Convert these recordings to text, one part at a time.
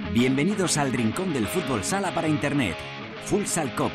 Bienvenidos al rincón del fútbol sala para internet, Futsal Cope.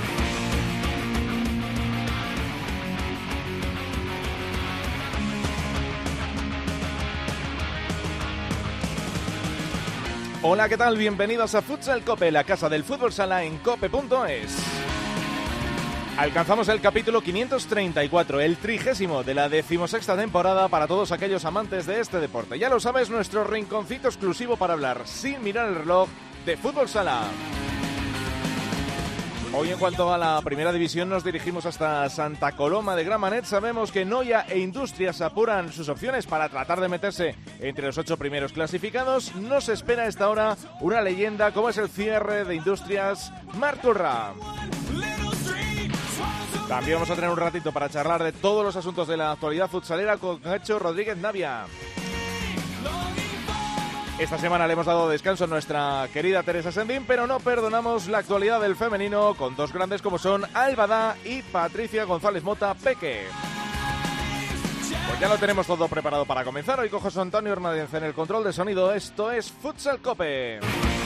Hola, ¿qué tal? Bienvenidos a Futsal Cope, la casa del fútbol sala en cope.es. Alcanzamos el capítulo 534, el 30º de la 16ª temporada para todos aquellos amantes de este deporte. Ya lo sabes, nuestro rinconcito exclusivo para hablar sin mirar el reloj de fútbol sala. Hoy, en cuanto a la primera división, nos dirigimos hasta Santa Coloma de Gramenet. Sabemos que Noia e Industrias apuran sus opciones para tratar de meterse entre los 8 primeros clasificados. Nos espera a esta hora una leyenda como es el cierre de Industrias, Marc Turra. También vamos a tener un ratito para charlar de todos los asuntos de la actualidad futsalera con Nacho Rodríguez Navia. Esta semana le hemos dado descanso a nuestra querida Teresa Sendín, pero no perdonamos la actualidad del femenino con dos grandes como son Albada y Patricia González Mota Peque. Pues ya lo tenemos todo preparado para comenzar. Hoy con José Antonio Hernández en el control de sonido. Esto es Futsal Cope.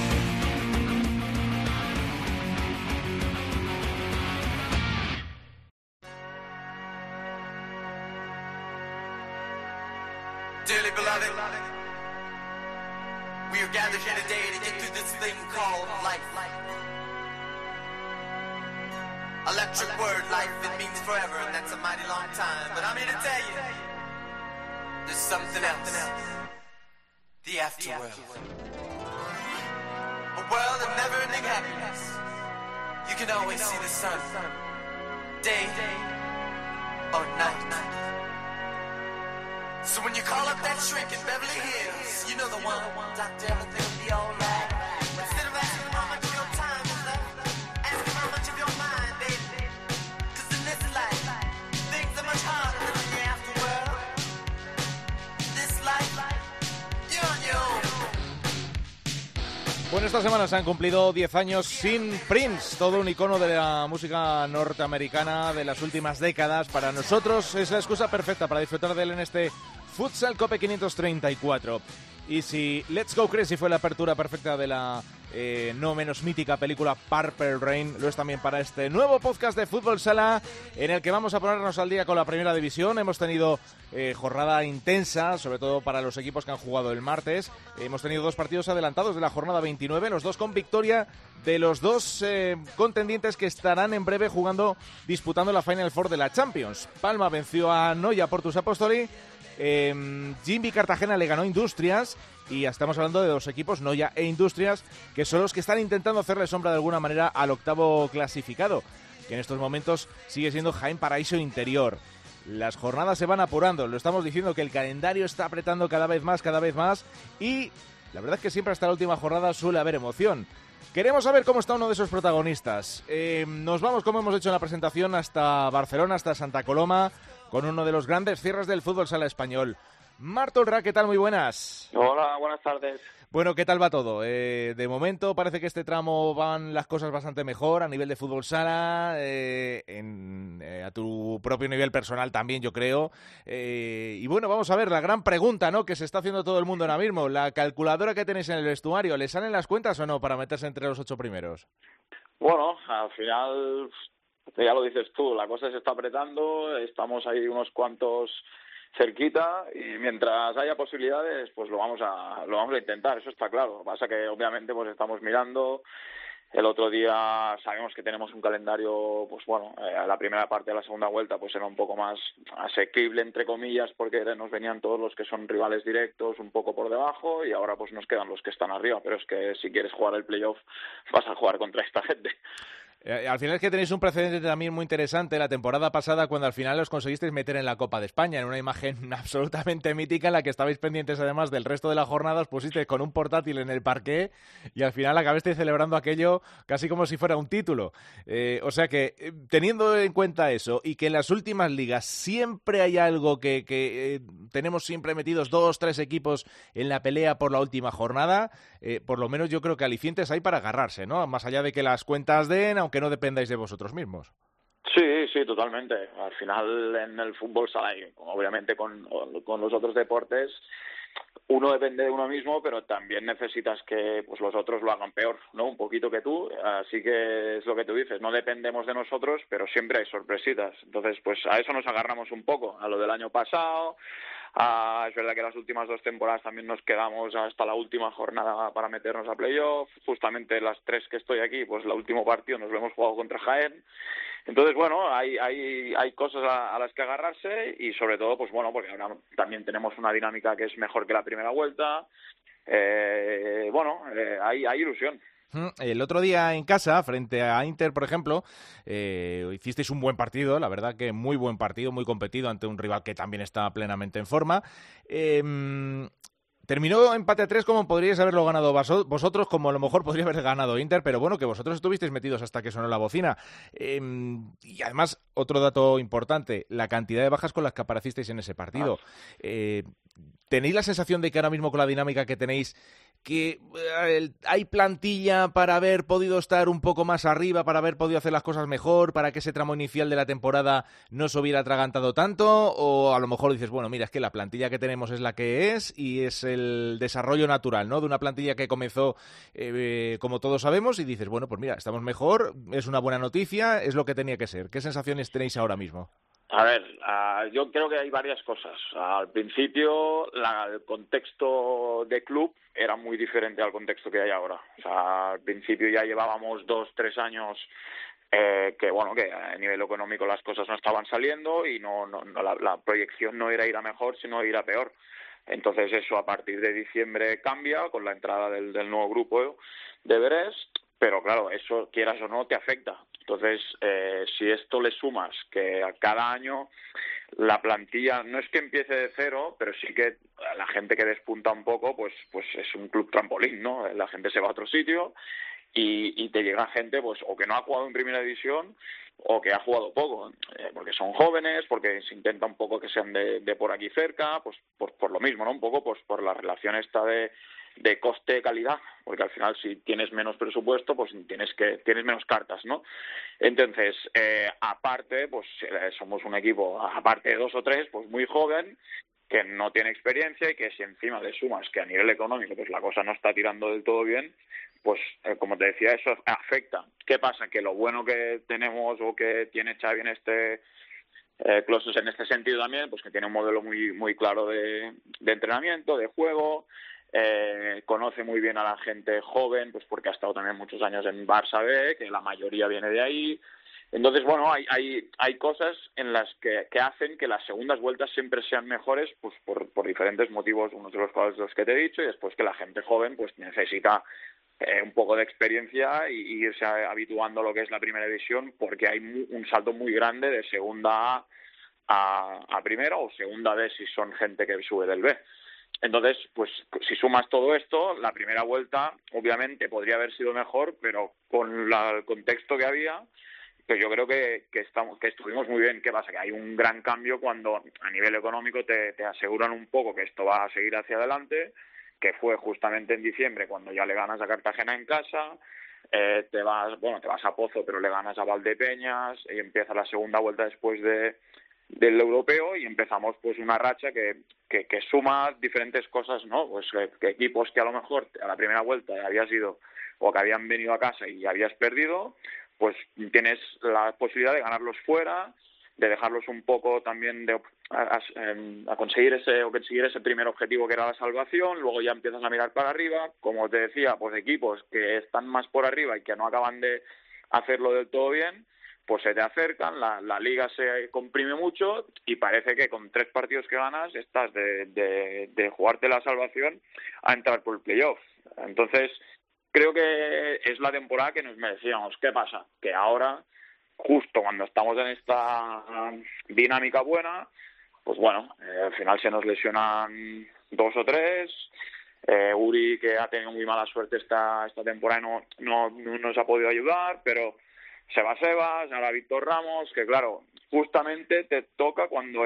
Dearly beloved, we are gathered here today to get through this thing called life. Electric word, life, it means forever, and that's a mighty long time. But I'm here to tell you, there's something else. The afterworld. A world of never-ending happiness. You can always see the sun, day or night. So when you call up that shrink in Beverly Hills, you know the one, doctor, everything will be alright. Instead of asking him how much of your time is left, ask him how much of your mind, baby. Cause in this life, things are much harder than in the afterworld. This life, you're on your own. Bueno, esta semana se han cumplido 10 años sin Prince, todo un icono de la música norteamericana de las últimas décadas. Para nosotros es la excusa perfecta para disfrutar de él en este Futsal Cope 534. Y si Let's Go Crazy fue la apertura perfecta de la no menos mítica película Purple Rain, lo es también para este nuevo podcast de Fútbol Sala, en el que vamos a ponernos al día con la primera división. Hemos tenido jornada intensa, sobre todo para los equipos que han jugado el martes. Hemos tenido dos partidos adelantados de la jornada 29, los dos con victoria de los dos contendientes que estarán en breve disputando la Final Four de la Champions. Palma venció a Noia Portus Apostoli. Jimby Cartagena le ganó Industrias y estamos hablando de dos equipos, Noia e Industrias, que son los que están intentando hacerle sombra de alguna manera al octavo clasificado, que en estos momentos sigue siendo Jaén Paraíso Interior. Las jornadas se van apurando, lo estamos diciendo que el calendario está apretando cada vez más y la verdad es que siempre hasta la última jornada suele haber emoción. Queremos saber cómo está uno de esos protagonistas. Nos vamos, como hemos hecho en la presentación, hasta Barcelona, hasta Santa Coloma, con uno de los grandes cierres del fútbol sala español. Marc Turra, ¿qué tal? Muy buenas. Hola, buenas tardes. Bueno, ¿qué tal va todo? De momento parece que este tramo van las cosas bastante mejor a nivel de fútbol sala, a tu propio nivel personal también, yo creo. Y bueno, vamos a ver, la gran pregunta, ¿no?, que se está haciendo todo el mundo ahora mismo. La calculadora que tenéis en el vestuario, ¿le salen las cuentas o no para meterse entre los 8 primeros? Bueno, al final, ya lo dices tú, la cosa se está apretando, estamos ahí unos cuantos cerquita y mientras haya posibilidades pues lo vamos a intentar, eso está claro. Lo que pasa que obviamente pues estamos mirando. El otro día sabemos que tenemos un calendario, pues bueno, la primera parte de la segunda vuelta pues era un poco más asequible entre comillas porque nos venían todos los que son rivales directos un poco por debajo y ahora pues nos quedan los que están arriba, pero es que si quieres jugar el playoff vas a jugar contra esta gente. Al final es que tenéis un precedente también muy interesante la temporada pasada cuando al final os conseguisteis meter en la Copa de España, en una imagen absolutamente mítica en la que estabais pendientes además del resto de la jornada, os pusisteis con un portátil en el parqué y al final acabasteis celebrando aquello casi como si fuera un título. O sea que teniendo en cuenta eso y que en las últimas ligas siempre hay algo que tenemos siempre metidos 2-3 equipos en la pelea por la última jornada, por lo menos yo creo que alicientes hay para agarrarse, ¿no? Más allá de que las cuentas den, aunque no dependáis de vosotros mismos. Sí, totalmente. Al final en el fútbol sala, obviamente con los otros deportes, uno depende de uno mismo, pero también necesitas que pues los otros lo hagan peor, ¿no? Un poquito que tú, así que es lo que tú dices, no dependemos de nosotros, pero siempre hay sorpresitas. Entonces, pues a eso nos agarramos un poco, a lo del año pasado. Es verdad que las últimas 2 temporadas también nos quedamos hasta la última jornada para meternos a playoff. Justamente las 3 que estoy aquí, pues el último partido nos lo hemos jugado contra Jaén. Entonces, bueno, hay cosas a las que agarrarse y sobre todo, pues bueno, porque ahora también tenemos una dinámica que es mejor que la primera vuelta. Hay ilusión. El otro día en casa, frente a Inter, por ejemplo, hicisteis un buen partido, la verdad que muy buen partido, muy competido ante un rival que también está plenamente en forma. Terminó empate a 3 como podríais haberlo ganado vosotros, como a lo mejor podría haber ganado Inter, pero bueno, que vosotros estuvisteis metidos hasta que sonó la bocina. Y además, otro dato importante, la cantidad de bajas con las que aparecisteis en ese partido. ¿Tenéis la sensación de que ahora mismo con la dinámica que tenéis, que hay plantilla para haber podido estar un poco más arriba, para haber podido hacer las cosas mejor, para que ese tramo inicial de la temporada no se hubiera atragantado tanto? O a lo mejor dices, bueno, mira, es que la plantilla que tenemos es la que es y es el desarrollo natural, ¿no?, de una plantilla que comenzó, como todos sabemos, y dices, bueno, pues mira, estamos mejor, es una buena noticia, es lo que tenía que ser. ¿Qué sensaciones tenéis ahora mismo? A ver, yo creo que hay varias cosas. Al principio, el contexto de club era muy diferente al contexto que hay ahora. O sea, al principio ya llevábamos 2-3 años que a nivel económico las cosas no estaban saliendo y la proyección no era ir a mejor, sino ir a peor. Entonces eso a partir de diciembre cambia con la entrada del nuevo grupo de Brest, pero claro, eso quieras o no te afecta. Entonces, si esto le sumas que a cada año la plantilla no es que empiece de cero, pero sí que la gente que despunta un poco, pues es un club trampolín, ¿no? La gente se va a otro sitio y te llega gente pues o que no ha jugado en primera división o que ha jugado poco, porque son jóvenes, porque se intenta un poco que sean de por aquí cerca, pues por lo mismo, ¿no? Un poco pues por la relación esta de coste-calidad, porque al final si tienes menos presupuesto, pues tienes menos cartas, ¿no? Entonces, aparte, pues somos un equipo, aparte de 2 o 3, pues muy joven, que no tiene experiencia y que si encima le sumas que a nivel económico pues la cosa no está tirando del todo bien, pues como te decía, eso afecta. ¿Qué pasa? Que lo bueno que tenemos o que tiene Xavi en Closes en este sentido también, pues que tiene un modelo muy muy claro de entrenamiento, de juego, conoce muy bien a la gente joven, pues porque ha estado también muchos años en Barça B, que la mayoría viene de ahí. Entonces, bueno, hay cosas en las que hacen que las segundas vueltas siempre sean mejores, pues por diferentes motivos, unos de los cuales los que te he dicho, y después que la gente joven pues necesita un poco de experiencia y irse habituando a lo que es la primera división, porque hay un salto muy grande de segunda a primera o segunda B si son gente que sube del B. Entonces, pues si sumas todo esto, la primera vuelta obviamente podría haber sido mejor, pero con el contexto que había, pues yo creo que estuvimos muy bien. ¿Qué pasa? Que hay un gran cambio cuando a nivel económico te aseguran un poco que esto va a seguir hacia adelante, que fue justamente en diciembre cuando ya le ganas a Cartagena en casa, te vas a Pozo pero le ganas a Valdepeñas y empieza la segunda vuelta después del europeo y empezamos pues una racha que suma diferentes cosas, ¿no? Pues que equipos que a lo mejor a la primera vuelta habías ido o que habían venido a casa y habías perdido, pues tienes la posibilidad de ganarlos fuera, de dejarlos un poco también a conseguir ese primer objetivo que era la salvación. Luego ya empiezas a mirar para arriba, como te decía, pues equipos que están más por arriba y que no acaban de hacerlo del todo bien, pues se te acercan, la liga se comprime mucho y parece que con 3 partidos que ganas estás de jugarte la salvación a entrar por el playoff. Entonces, creo que es la temporada que nos merecíamos. ¿Qué pasa? Que ahora, justo cuando estamos en esta dinámica buena, pues bueno, al final se nos lesionan 2 o 3. Uri, que ha tenido muy mala suerte esta temporada, no nos ha podido ayudar, pero se va Sebas, ahora Víctor Ramos, que claro, justamente te toca cuando en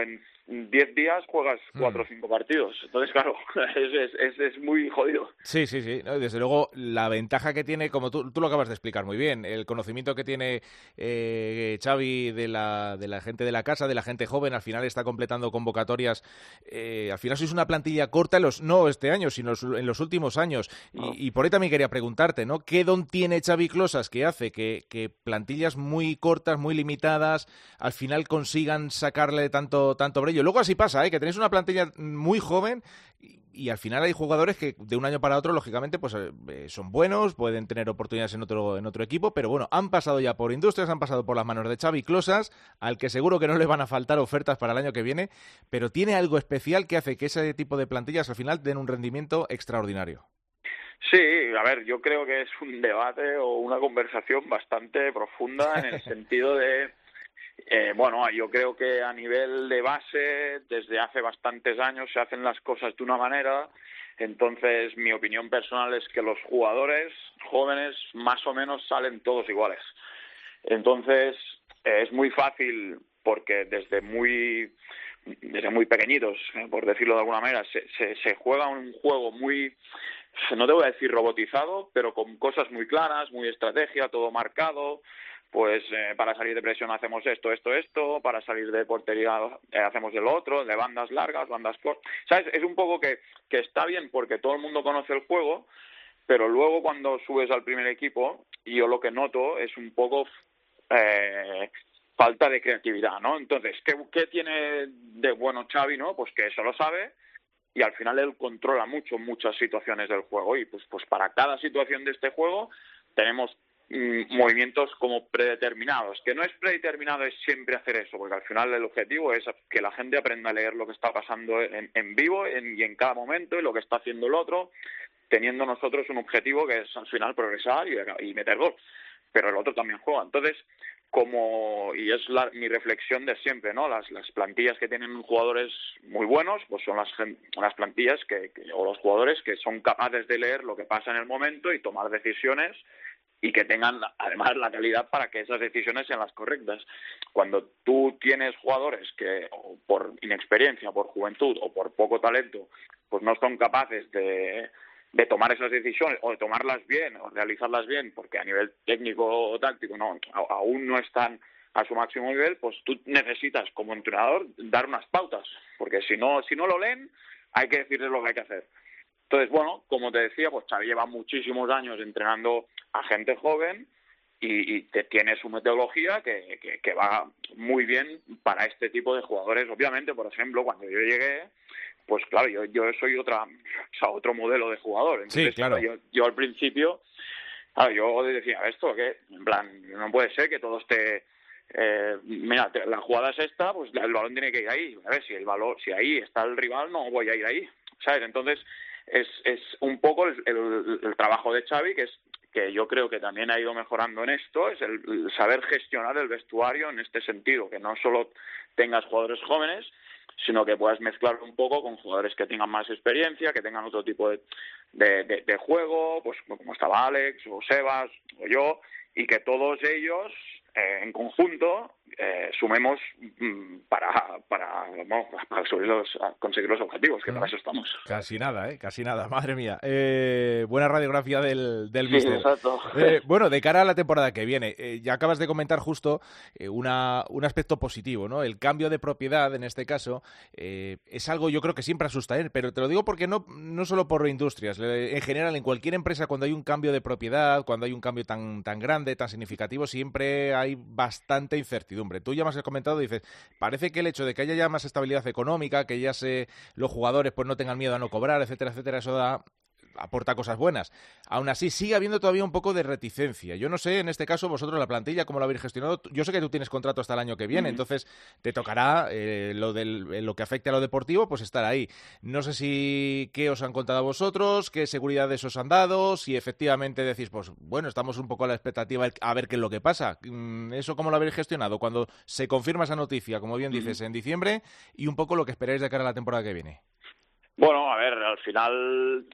10 días juegas 4 o 5 partidos. Entonces, claro, es muy jodido. Sí, sí, sí. No, desde luego, la ventaja que tiene, como tú lo acabas de explicar muy bien, el conocimiento que tiene Xavi de la gente de la casa, de la gente joven, al final está completando convocatorias. Al final sois una plantilla corta, no este año, sino en los últimos años. Y por ahí también quería preguntarte, ¿no? ¿Qué don tiene Xavi Closas que hace que plantillas muy cortas, muy limitadas, al final consigan sacarle tanto brillo? Luego así pasa, que tenéis una plantilla muy joven y al final hay jugadores que de un año para otro, lógicamente, pues son buenos, pueden tener oportunidades en otro equipo, pero bueno, han pasado ya por Industrias, han pasado por las manos de Xavi Closas, al que seguro que no le van a faltar ofertas para el año que viene, pero tiene algo especial que hace que ese tipo de plantillas al final den un rendimiento extraordinario. Sí, a ver, yo creo que es un debate o una conversación bastante profunda en el sentido de bueno, yo creo que a nivel de base, desde hace bastantes años se hacen las cosas de una manera. Entonces, mi opinión personal es que los jugadores jóvenes más o menos salen todos iguales. Entonces, es muy fácil porque desde muy pequeñitos, por decirlo de alguna manera, se juega un juego muy, no te voy a decir robotizado, pero con cosas muy claras, muy estrategia, todo marcado. Pues para salir de presión hacemos esto, para salir de portería hacemos el otro, de bandas largas, bandas cortas. ¿Sabes? Es un poco que está bien porque todo el mundo conoce el juego, pero luego cuando subes al primer equipo, yo lo que noto es un poco falta de creatividad, ¿no? Entonces, ¿qué tiene de bueno Xavi, no? Pues que eso lo sabe y al final él controla muchas situaciones del juego y pues para cada situación de este juego tenemos movimientos como predeterminados, que no es predeterminado es siempre hacer eso, porque al final el objetivo es que la gente aprenda a leer lo que está pasando en vivo y en cada momento y lo que está haciendo el otro, teniendo nosotros un objetivo que es al final progresar y meter gol, pero el otro también juega. Entonces, y es mi reflexión de siempre, ¿no? Las plantillas que tienen jugadores muy buenos, pues son las plantillas o los jugadores que son capaces de leer lo que pasa en el momento y tomar decisiones y que tengan además la calidad para que esas decisiones sean las correctas. Cuando tú tienes jugadores que o por inexperiencia, por juventud o por poco talento, pues no son capaces de tomar esas decisiones o de tomarlas bien o realizarlas bien, porque a nivel técnico o táctico aún no están a su máximo nivel, pues tú necesitas como entrenador dar unas pautas, porque si no lo leen, hay que decirles lo que hay que hacer. Entonces, bueno, como te decía, pues Xavi lleva muchísimos años entrenando a gente joven y tiene su metodología que va muy bien para este tipo de jugadores. Obviamente, por ejemplo, cuando yo llegué, pues claro, yo soy otro modelo de jugador. Entonces, sí, claro. Yo al principio, claro, yo decía, ¿esto qué? En plan, no puede ser que todo esté... mira, la jugada es esta, pues el balón tiene que ir ahí. A ver, si ahí está el rival, no voy a ir ahí, ¿sabes? Entonces... Es un poco el trabajo de Xavi, que yo creo que también ha ido mejorando en esto, es el saber gestionar el vestuario en este sentido, que no solo tengas jugadores jóvenes, sino que puedas mezclarlo un poco con jugadores que tengan más experiencia, que tengan otro tipo de juego, pues como estaba Alex o Sebas o yo, y que todos ellos en conjunto sumemos para conseguir los objetivos, que para eso estamos. Casi nada, madre mía. Buena radiografía del sí, míster. Exacto. Bueno, de cara a la temporada que viene, ya acabas de comentar justo un aspecto positivo, ¿no? El cambio de propiedad, en este caso, es algo yo creo que siempre asusta, pero te lo digo porque no solo por Industrias, en general, en cualquier empresa, cuando hay un cambio de propiedad, cuando hay un cambio tan grande, tan significativo, siempre hay bastante incertidumbre. Tú ya me has comentado, dices, parece que el hecho de que haya ya más estabilidad económica, que ya los jugadores pues no tengan miedo a no cobrar, etcétera, etcétera, eso aporta cosas buenas. Aún así, sigue habiendo todavía un poco de reticencia. Yo no sé, en este caso, vosotros la plantilla, cómo lo habéis gestionado. Yo sé que tú tienes contrato hasta el año que viene, entonces te tocará lo que afecte a lo deportivo, pues estar ahí. No sé qué os han contado a vosotros, qué seguridades os han dado, si efectivamente decís, pues bueno, estamos un poco a la expectativa a ver qué es lo que pasa. ¿Eso cómo lo habéis gestionado? Cuando se confirma esa noticia, como bien dices, en diciembre, y un poco lo que esperáis de cara a la temporada que viene. Bueno, a ver, al final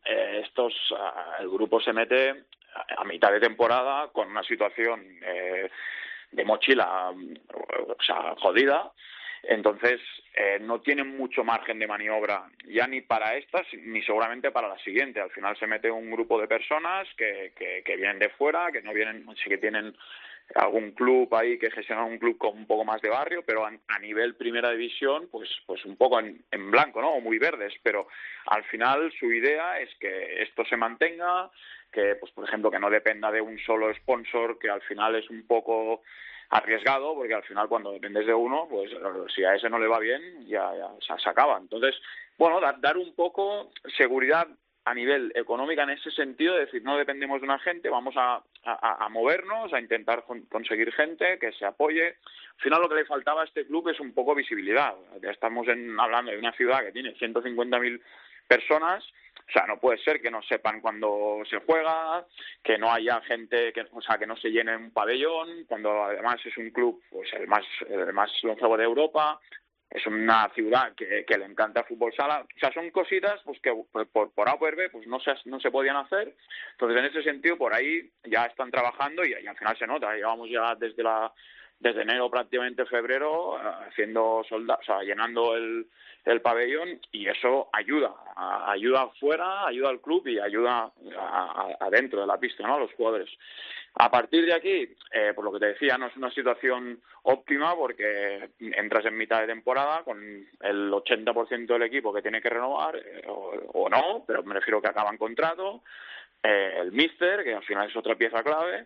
el grupo se mete a mitad de temporada con una situación de mochila, o sea, jodida, Entonces, no tienen mucho margen de maniobra, ya ni para estas, ni seguramente para la siguiente. Al final se mete un grupo de personas que vienen de fuera, que no vienen, sí que tienen algún club ahí que gestiona un club con un poco más de barrio, pero a nivel primera división, pues un poco en blanco, ¿no? O muy verdes, pero al final su idea es que esto se mantenga, que, pues por ejemplo, que no dependa de un solo sponsor, que al final es un poco arriesgado, porque al final cuando dependes de uno, pues si a ese no le va bien, ya se acaba. Entonces, bueno, dar un poco seguridad a nivel económico en ese sentido, de decir, no dependemos de una gente, vamos a movernos, a intentar conseguir gente que se apoye. Al final lo que le faltaba a este club es un poco visibilidad. Ya estamos hablando de una ciudad que tiene 150.000 personas. O sea, no puede ser que no sepan cuando se juega, que no haya gente, que no se llene un pabellón, cuando además es un club pues el más longevo de Europa. Es una ciudad que le encanta el fútbol sala. O sea, son cositas pues que por A o por B pues no se podían hacer. Entonces, en ese sentido, por ahí ya están trabajando y al final se nota. Llevamos ya desde enero, prácticamente febrero, haciendo llenando el pabellón, y eso ayuda afuera, ayuda al club y ayuda adentro de la pista, ¿no? A los jugadores. A partir de aquí, por lo que te decía, no es una situación óptima porque entras en mitad de temporada con el 80% del equipo que tiene que renovar, o no, pero me refiero que acaban contrato, el míster, que al final es otra pieza clave,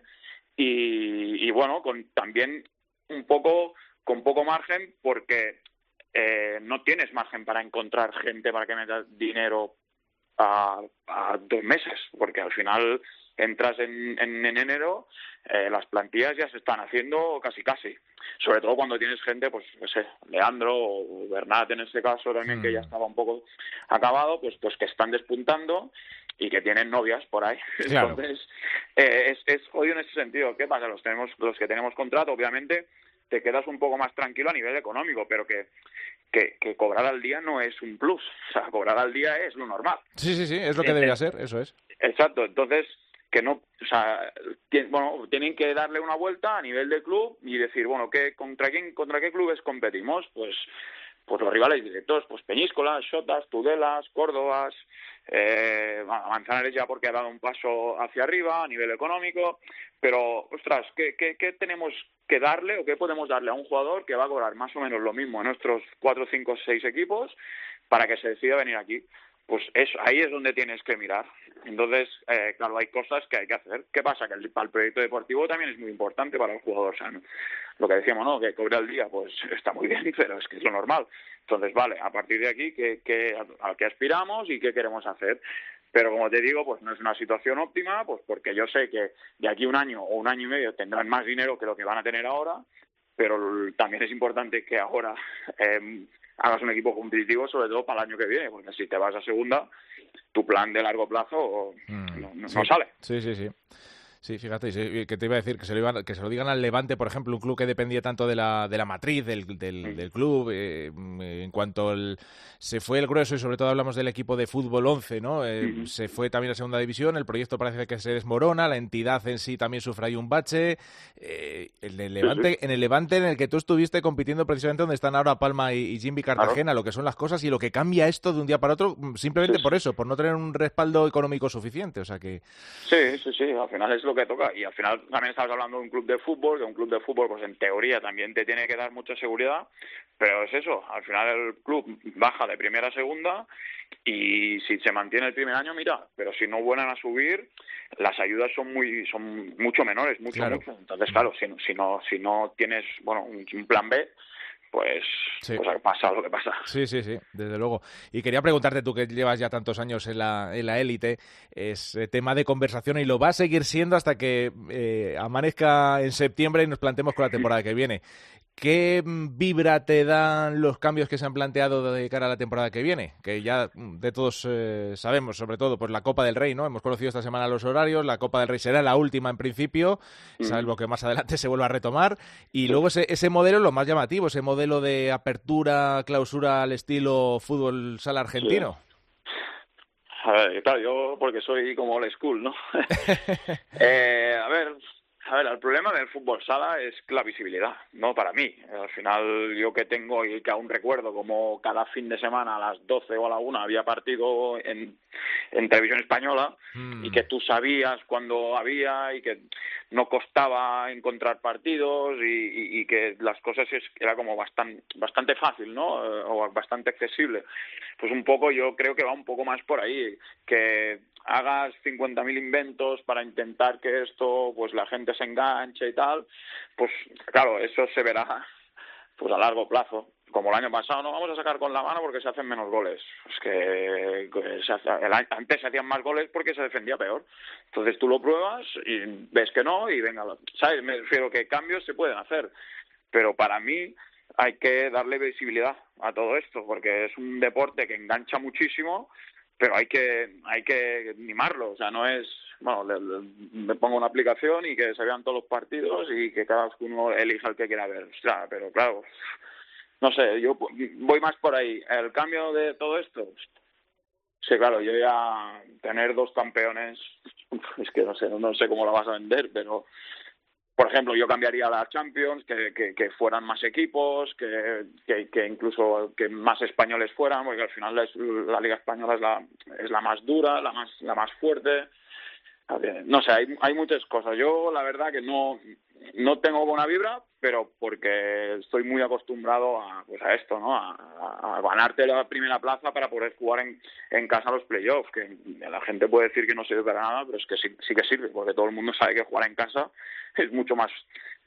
y bueno, también con poco margen, porque no tienes margen para encontrar gente para que meta dinero a 2 meses, porque al final entras en enero, las plantillas ya se están haciendo casi, sobre todo cuando tienes gente, pues no sé, Leandro o Bernat en este caso también, que ya estaba un poco acabado, pues que están despuntando y que tienen novias por ahí. Claro. Entonces es jodido en ese sentido. ¿Qué pasa? Los que tenemos contrato, obviamente te quedas un poco más tranquilo a nivel económico, pero que cobrar al día no es un plus. O sea, cobrar al día es lo normal. Sí, es lo que debería ser, eso es. Exacto, entonces que no, o sea, tienen que darle una vuelta a nivel de club y decir, bueno, ¿contra qué clubes competimos? Pues los rivales directos, pues Peñíscola, Xotas, Tudelas, Córdobas, Manzanares ya porque ha dado un paso hacia arriba a nivel económico, pero, ostras, ¿qué tenemos que darle o qué podemos darle a un jugador que va a cobrar más o menos lo mismo en nuestros 4, 5, 6 equipos para que se decida venir aquí? Pues ahí es donde tienes que mirar. Entonces, claro, hay cosas que hay que hacer. ¿Qué pasa? Que para el proyecto deportivo también es muy importante para el jugador. O sea, lo que decíamos, ¿no? Que cobre al día, pues está muy bien, pero es que es lo normal. Entonces, vale, a partir de aquí, ¿a qué aspiramos y qué queremos hacer? Pero como te digo, pues no es una situación óptima, pues porque yo sé que de aquí 1 año o 1 año y medio tendrán más dinero que lo que van a tener ahora, pero también es importante que ahora hagas un equipo competitivo, sobre todo para el año que viene, porque si te vas a segunda, tu plan de largo plazo no sale. Sí. Sí, fíjate, que te iba a decir que se lo digan al Levante, por ejemplo, un club que dependía tanto de la matriz del club, en cuanto se fue el grueso, y sobre todo hablamos del equipo de fútbol 11, ¿no? Se fue también a segunda división, el proyecto parece que se desmorona, la entidad en sí también sufre ahí un bache, en el Levante en el que tú estuviste compitiendo precisamente donde están ahora Palma y Jimmy Cartagena, claro. Lo que son las cosas y lo que cambia esto de un día para otro, simplemente por eso, por no tener un respaldo económico suficiente, o sea que... Sí, al final es lo que toca, y al final también estamos hablando de un club de fútbol, que un club de fútbol pues en teoría también te tiene que dar mucha seguridad, pero es eso, al final el club baja de primera a segunda y si se mantiene el primer año, mira, pero si no vuelven a subir, las ayudas son mucho menores, mucho. Entonces claro, si no tienes un plan B, pues pasa lo que pasa. Sí, desde luego. Y quería preguntarte, tú que llevas ya tantos años en la élite, es tema de conversación y lo va a seguir siendo hasta que amanezca en septiembre y nos planteemos con la temporada que viene. ¿Qué vibra te dan los cambios que se han planteado de cara a la temporada que viene? Que ya de todos sabemos, sobre todo, pues la Copa del Rey, ¿no? Hemos conocido esta semana los horarios, la Copa del Rey será la última en principio, salvo que más adelante se vuelva a retomar, y luego ese modelo, lo más llamativo, ese modelo de apertura, clausura al estilo fútbol sala argentino. A ver, claro, yo porque soy como old school, ¿no? A ver... A ver, el problema del fútbol sala es la visibilidad, no para mí. Al final, yo que tengo y que aún recuerdo como cada fin de semana a las 12 o a la 1 había partido en televisión española y que tú sabías cuándo había y que no costaba encontrar partidos y que las cosas era como bastante fácil, ¿no? O bastante accesible. Pues un poco yo creo que va un poco más por ahí, que hagas 50.000 inventos para intentar que esto, pues la gente se enganche y tal, pues claro, eso se verá pues a largo plazo. Como el año pasado, no vamos a sacar con la mano porque se hacen menos goles. Es que antes se hacían más goles porque se defendía peor. Entonces tú lo pruebas y ves que no y venga, ¿sabes? Me refiero que cambios se pueden hacer, pero para mí hay que darle visibilidad a todo esto porque es un deporte que engancha muchísimo, pero hay que mimarlo. O sea, no es, bueno, me pongo una aplicación y que se vean todos los partidos y que cada uno elija el que quiera ver. O sea, pero claro, no sé, yo voy más por ahí. El cambio de todo esto, sí, claro, yo ya tener 2 campeones, es que no sé cómo lo vas a vender, pero por ejemplo, yo cambiaría la Champions, que fueran más equipos, que incluso que más españoles fueran, porque al final la Liga Española es la más dura, la más fuerte. No sé, hay muchas cosas. Yo la verdad que no tengo buena vibra, pero porque estoy muy acostumbrado a esto, ¿no? A ganarte la primera plaza para poder jugar en casa los playoffs, que la gente puede decir que no sirve para nada, pero es que sí que sirve, porque todo el mundo sabe que jugar en casa es mucho más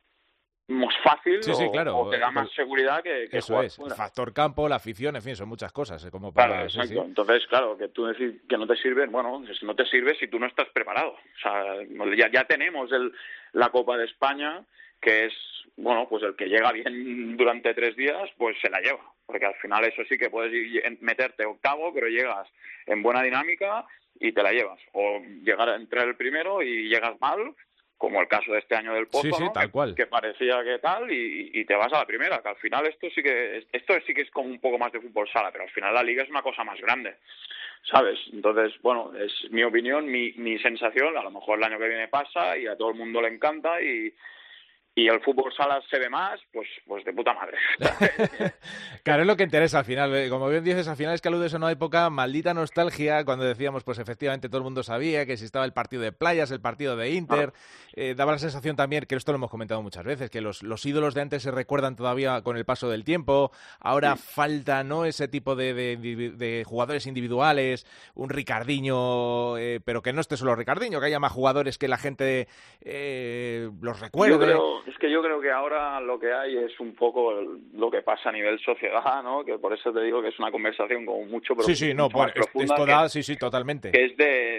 fácil, Sí, claro. o te da más seguridad que eso jugar es, fuera. el factor campo, la afición, en fin, son muchas cosas, como para... Claro, exacto. Sí. Entonces, claro, que tú decir que no te sirve, bueno, no te sirve si tú no estás preparado. O sea, ya tenemos la Copa de España, que es, bueno, pues el que llega bien durante 3 días, pues se la lleva. Porque al final eso sí que puedes meterte octavo, pero llegas en buena dinámica y te la llevas. O llegar a entrar el primero y llegas mal, como el caso de este año del Pozo, Sí, ¿no? tal cual. Que parecía que tal y te vas a la primera, que al final esto sí que es como un poco más de fútbol sala, pero al final la liga es una cosa más grande, ¿sabes? Entonces, bueno, es mi opinión, mi sensación, a lo mejor el año que viene pasa y a todo el mundo le encanta y el fútbol sala se ve más, pues de puta madre. Claro, es lo que interesa al final. Como bien dices, al final es que aludes a una época maldita nostalgia, cuando decíamos, pues efectivamente todo el mundo sabía que si estaba el partido de Playas, el partido de Inter. Daba la sensación también, que esto lo hemos comentado muchas veces, que los ídolos de antes se recuerdan todavía con el paso del tiempo. Ahora falta, ¿no?, ese tipo de jugadores individuales, un Ricardinho, pero que no esté solo Ricardinho, que haya más jugadores que la gente los recuerde. Yo creo que ahora lo que hay es un poco lo que pasa a nivel sociedad, ¿no? Que por eso te digo que es una conversación como mucho más profunda. Sí, totalmente. Que es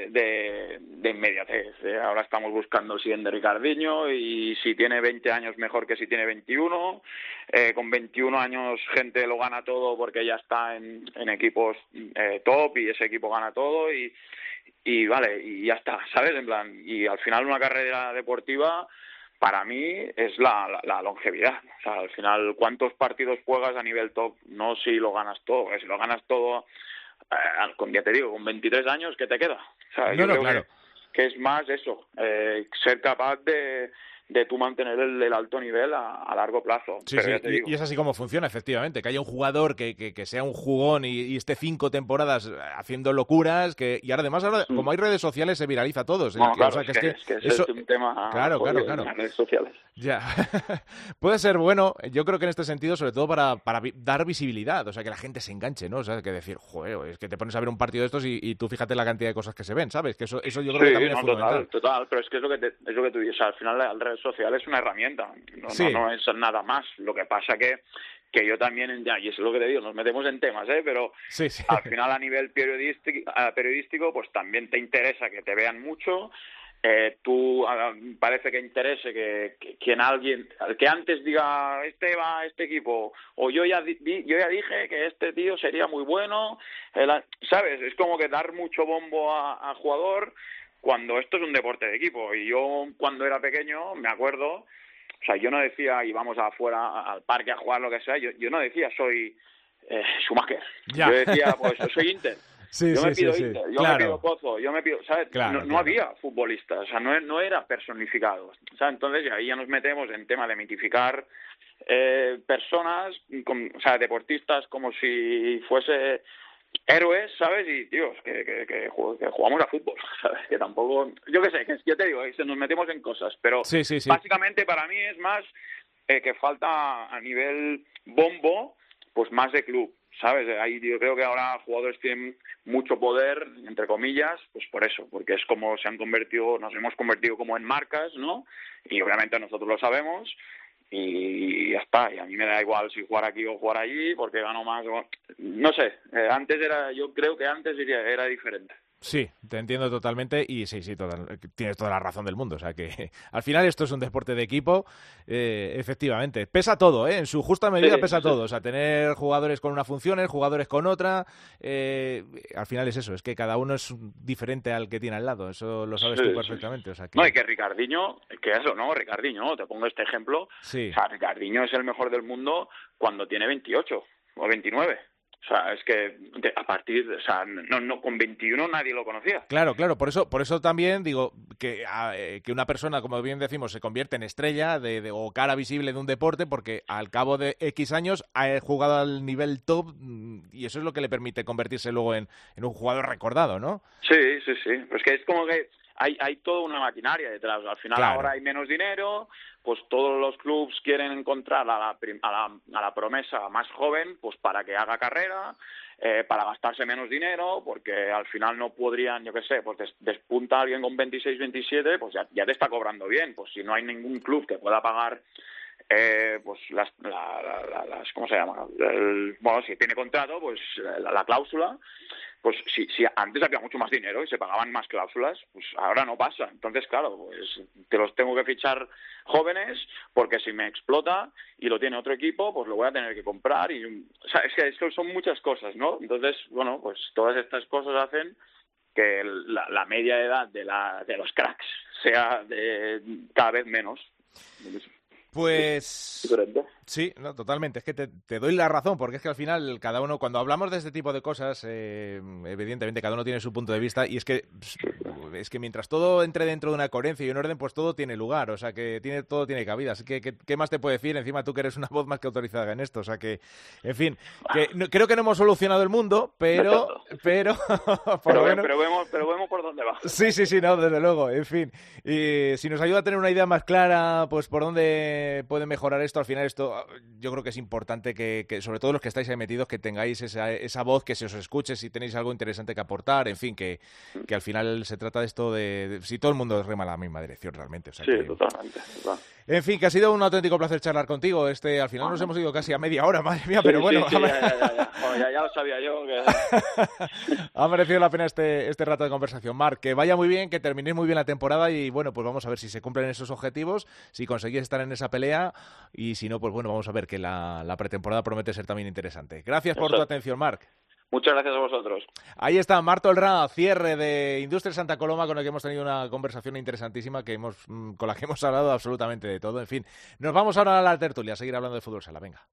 de inmediatez. Ahora estamos buscando el siguiente Ricardinho y si tiene 20 años mejor que si tiene 21. Con 21 años gente lo gana todo porque ya está en equipos top y ese equipo gana todo y vale, y ya está, ¿sabes? En plan, y al final una carrera deportiva para mí es la longevidad. O sea, al final, ¿cuántos partidos juegas a nivel top? No si lo ganas todo. Si lo ganas todo, ya te digo, con 23 años, ¿qué te queda? O sea, yo creo claro. que es más eso, ser capaz de tú mantener el alto nivel a largo plazo. Sí, Pero ya te digo. Y es así como funciona, efectivamente, que haya un jugador que sea un jugón y esté 5 temporadas haciendo locuras, y ahora además, como hay redes sociales, se viraliza todo. No, claro, o sea, es que eso es un tema claro. en las redes sociales. Ya. Puede ser bueno, yo creo que en este sentido, sobre todo para dar visibilidad, o sea, que la gente se enganche, ¿no? O sea, que decir, joder, es que te pones a ver un partido de estos y tú fíjate la cantidad de cosas que se ven, ¿sabes? Que eso yo creo que también es fundamental. Total, pero es que es lo que tú dices, o sea, al final la red social es una herramienta, no es nada más. Lo que pasa que yo también, y eso es lo que te digo, nos metemos en temas, pero sí. Al final a nivel periodístico, pues también te interesa que te vean mucho. Tú parece que interese que antes diga este va a este equipo, o yo ya dije que este tío sería muy bueno, ¿sabes? Es como que dar mucho bombo a jugador cuando esto es un deporte de equipo. Y yo cuando era pequeño me acuerdo, o sea, yo no decía y vamos afuera al parque a jugar lo que sea, yo no decía soy Schumacher. Ya. Yo decía pues soy Inter. Sí, yo me sí, pido sí, Inter, sí. yo Claro. me pido Pozo, yo me pido, ¿sabes? Claro, no claro. había futbolistas, o sea, no era personificado, ¿sabes? Entonces ahí ya nos metemos en tema de mitificar personas, o sea, deportistas como si fuese héroes, ¿sabes? Y, tíos, que jugamos a fútbol, ¿sabes? Que tampoco... Yo qué sé, que ya te digo, se nos metemos en cosas, pero Sí, sí, sí. básicamente para mí es más que falta a nivel bombo, pues más de club, ¿sabes? Ahí yo creo que ahora jugadores tienen mucho poder, entre comillas, pues por eso, porque es como nos hemos convertido como en marcas, ¿no? Y obviamente nosotros lo sabemos, y ya está, y a mí me da igual si jugar aquí o jugar allí porque gano más no sé, yo creo que antes era diferente. Sí, te entiendo totalmente y sí, tienes toda la razón del mundo. O sea que al final esto es un deporte de equipo, efectivamente. Pesa todo, en su justa medida Sí, pesa sí. todo. O sea, tener jugadores con una función, jugadores con otra. Al final es eso, es que cada uno es diferente al que tiene al lado. Eso lo sabes tú perfectamente. O sea, que... No, y que Ricardinho, Ricardinho, te pongo este ejemplo. Sí. O sea, Ricardinho es el mejor del mundo cuando tiene 28 o 29. O sea, es que a partir, o sea, no con 21 nadie lo conocía. Claro, por eso también digo que una persona, como bien decimos, se convierte en estrella o cara visible de un deporte porque al cabo de X años ha jugado al nivel top y eso es lo que le permite convertirse luego en un jugador recordado, ¿no? Sí. Pues que es como que hay toda una maquinaria detrás. Al final ahora hay menos dinero, pues todos los clubs quieren encontrar a la promesa más joven, pues para que haga carrera, para gastarse menos dinero, porque al final no podrían, yo qué sé, pues despunta alguien con 26, 27, pues ya te está cobrando bien. Pues si no hay ningún club que pueda pagar pues las ¿cómo se llama? Bueno, si tiene contrato, pues la cláusula, pues si antes había mucho más dinero y se pagaban más cláusulas, pues ahora no pasa. Entonces, claro, pues te los tengo que fichar jóvenes porque si me explota y lo tiene otro equipo, pues lo voy a tener que comprar. O sea, es que son muchas cosas, ¿no? Entonces, bueno, pues todas estas cosas hacen que la media de edad de los cracks sea de cada vez menos. Pues diferente. Sí, no, totalmente. Es que te doy la razón, porque es que al final cada uno, cuando hablamos de este tipo de cosas, evidentemente cada uno tiene su punto de vista y es que mientras todo entre dentro de una coherencia y un orden, pues todo tiene lugar, o sea que todo tiene cabida. Así que, ¿qué más te puedo decir? Encima tú que eres una voz más que autorizada en esto, o sea que, en fin, creo que no hemos solucionado el mundo, pero vemos por dónde va. Sí, no, desde luego, en fin. Y si nos ayuda a tener una idea más clara, pues por dónde puede mejorar esto, al final esto yo creo que es importante que sobre todo los que estáis ahí metidos, que tengáis esa voz, que se os escuche, si tenéis algo interesante que aportar, en fin, que al final se trata de esto de si todo el mundo rema en la misma dirección realmente. O sea, sí, totalmente. En fin, que ha sido un auténtico placer charlar contigo. Al final nos hemos ido casi a media hora, madre mía, pero bueno. Sí, ya lo sabía yo. Que... ha merecido la pena este rato de conversación. Marc, que vaya muy bien, que terminéis muy bien la temporada y bueno, pues vamos a ver si se cumplen esos objetivos, si conseguís estar en esa pelea y si no, pues bueno, vamos a ver que la pretemporada promete ser también interesante. Gracias por tu atención, Marc. Muchas gracias a vosotros. Ahí está Marc Tolrà, cierre de Industria Santa Coloma, con el que hemos tenido una conversación interesantísima con la que hemos hablado absolutamente de todo. En fin, nos vamos ahora a la tertulia a seguir hablando de fútbol sala. Venga.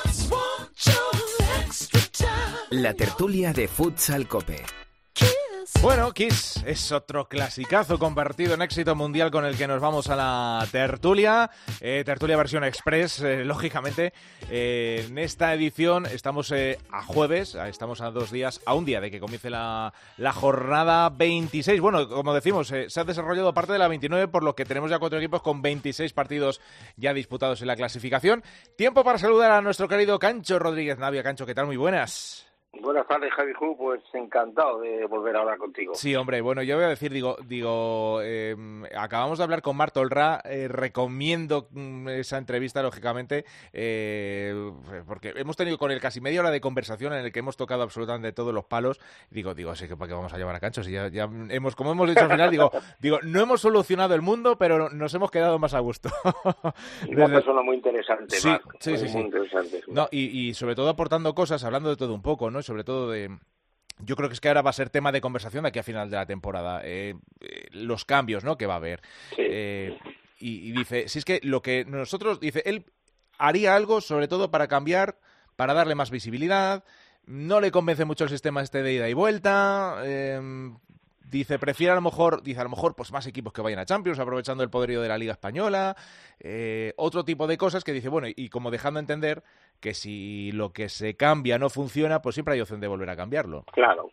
La tertulia de Futsal Cope. Bueno, Kiss es otro clasicazo convertido en éxito mundial con el que nos vamos a la tertulia, tertulia versión express, lógicamente. En esta edición estamos a jueves, estamos a 2 días, a un día de que comience la jornada 26. Bueno, como decimos, se ha desarrollado parte de la 29, por lo que tenemos ya 4 equipos con 26 partidos ya disputados en la clasificación. Tiempo para saludar a nuestro querido Cancho Rodríguez Navia. Cancho, ¿qué tal? Muy buenas. Buenas tardes, Javi Ju, pues encantado de volver a hablar contigo. Sí, hombre, bueno, yo voy a decir, acabamos de hablar con Marta Olrà, recomiendo esa entrevista, lógicamente, porque hemos tenido con él casi media hora de conversación en el que hemos tocado absolutamente todos los palos. Digo, sí, que para qué vamos a llevar a Cancho, si ya hemos, como hemos dicho al final, digo, no hemos solucionado el mundo, pero nos hemos quedado más a gusto. Una persona muy interesante, sí, Marc, sí, muy interesante. Sí. No, y sobre todo aportando cosas, hablando de todo un poco, ¿no? Sobre todo yo creo que es que ahora va a ser tema de conversación de aquí a final de la temporada, los cambios, ¿no?, que va a haber. Sí. Y dice, si es que lo que nosotros, dice, él haría algo sobre todo para cambiar, para darle más visibilidad, no le convence mucho el sistema este de ida y vuelta, dice, prefiere a lo mejor pues más equipos que vayan a Champions, aprovechando el poderío de la Liga Española, otro tipo de cosas que dice, bueno, y como dejando entender que si lo que se cambia no funciona, pues siempre hay opción de volver a cambiarlo. Claro.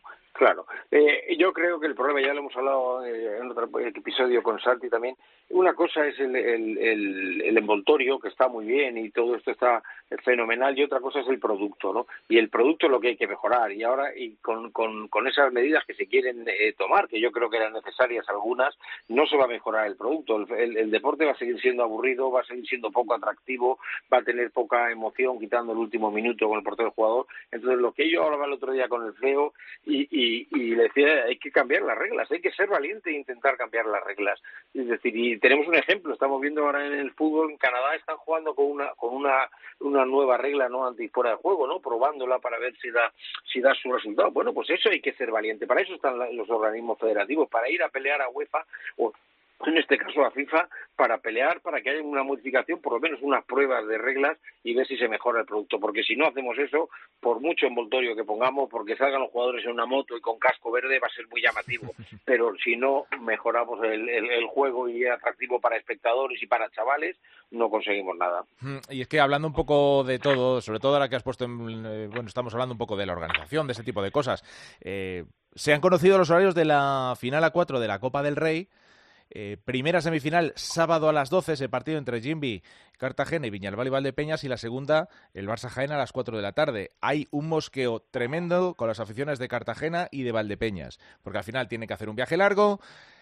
Yo creo que el problema, ya lo hemos hablado en otro episodio con Santi también, una cosa es el envoltorio, que está muy bien y todo esto está fenomenal, y otra cosa es el producto, ¿no? Y el producto es lo que hay que mejorar, y ahora con esas medidas que se quieren tomar, que yo creo que eran necesarias algunas, no se va a mejorar el producto. El deporte va a seguir siendo aburrido, va a seguir siendo poco atractivo, va a tener poca emoción, quitando el último minuto con el portero del jugador. Entonces, lo que yo hablaba el otro día con el CEO y le decía, hay que cambiar las reglas, hay que ser valiente e intentar cambiar las reglas. Es decir, y tenemos un ejemplo, estamos viendo ahora en el fútbol, en Canadá están jugando con una nueva regla, no anti-fuera de juego, ¿no?, probándola para ver si da su resultado. Bueno, pues eso hay que ser valiente, para eso están los organismos federativos, para ir a pelear a UEFA o en este caso a FIFA, para pelear para que haya una modificación, por lo menos unas pruebas de reglas, y ver si se mejora el producto, porque si no hacemos eso, por mucho envoltorio que pongamos, porque salgan los jugadores en una moto y con casco verde, va a ser muy llamativo, pero si no mejoramos el juego y es atractivo para espectadores y para chavales, no conseguimos nada. Y es que hablando un poco de todo, sobre todo ahora que has puesto estamos hablando un poco de la organización, de ese tipo de cosas, se han conocido los horarios de la final A4 de la Copa del Rey. Primera semifinal, sábado a las 12, ese partido entre Jimby, Cartagena y Viñalbal y Valdepeñas, y la segunda, el Barça Jaén a las 4 de la tarde. Hay un mosqueo tremendo con las aficiones de Cartagena y de Valdepeñas, porque al final tienen que hacer un viaje largo,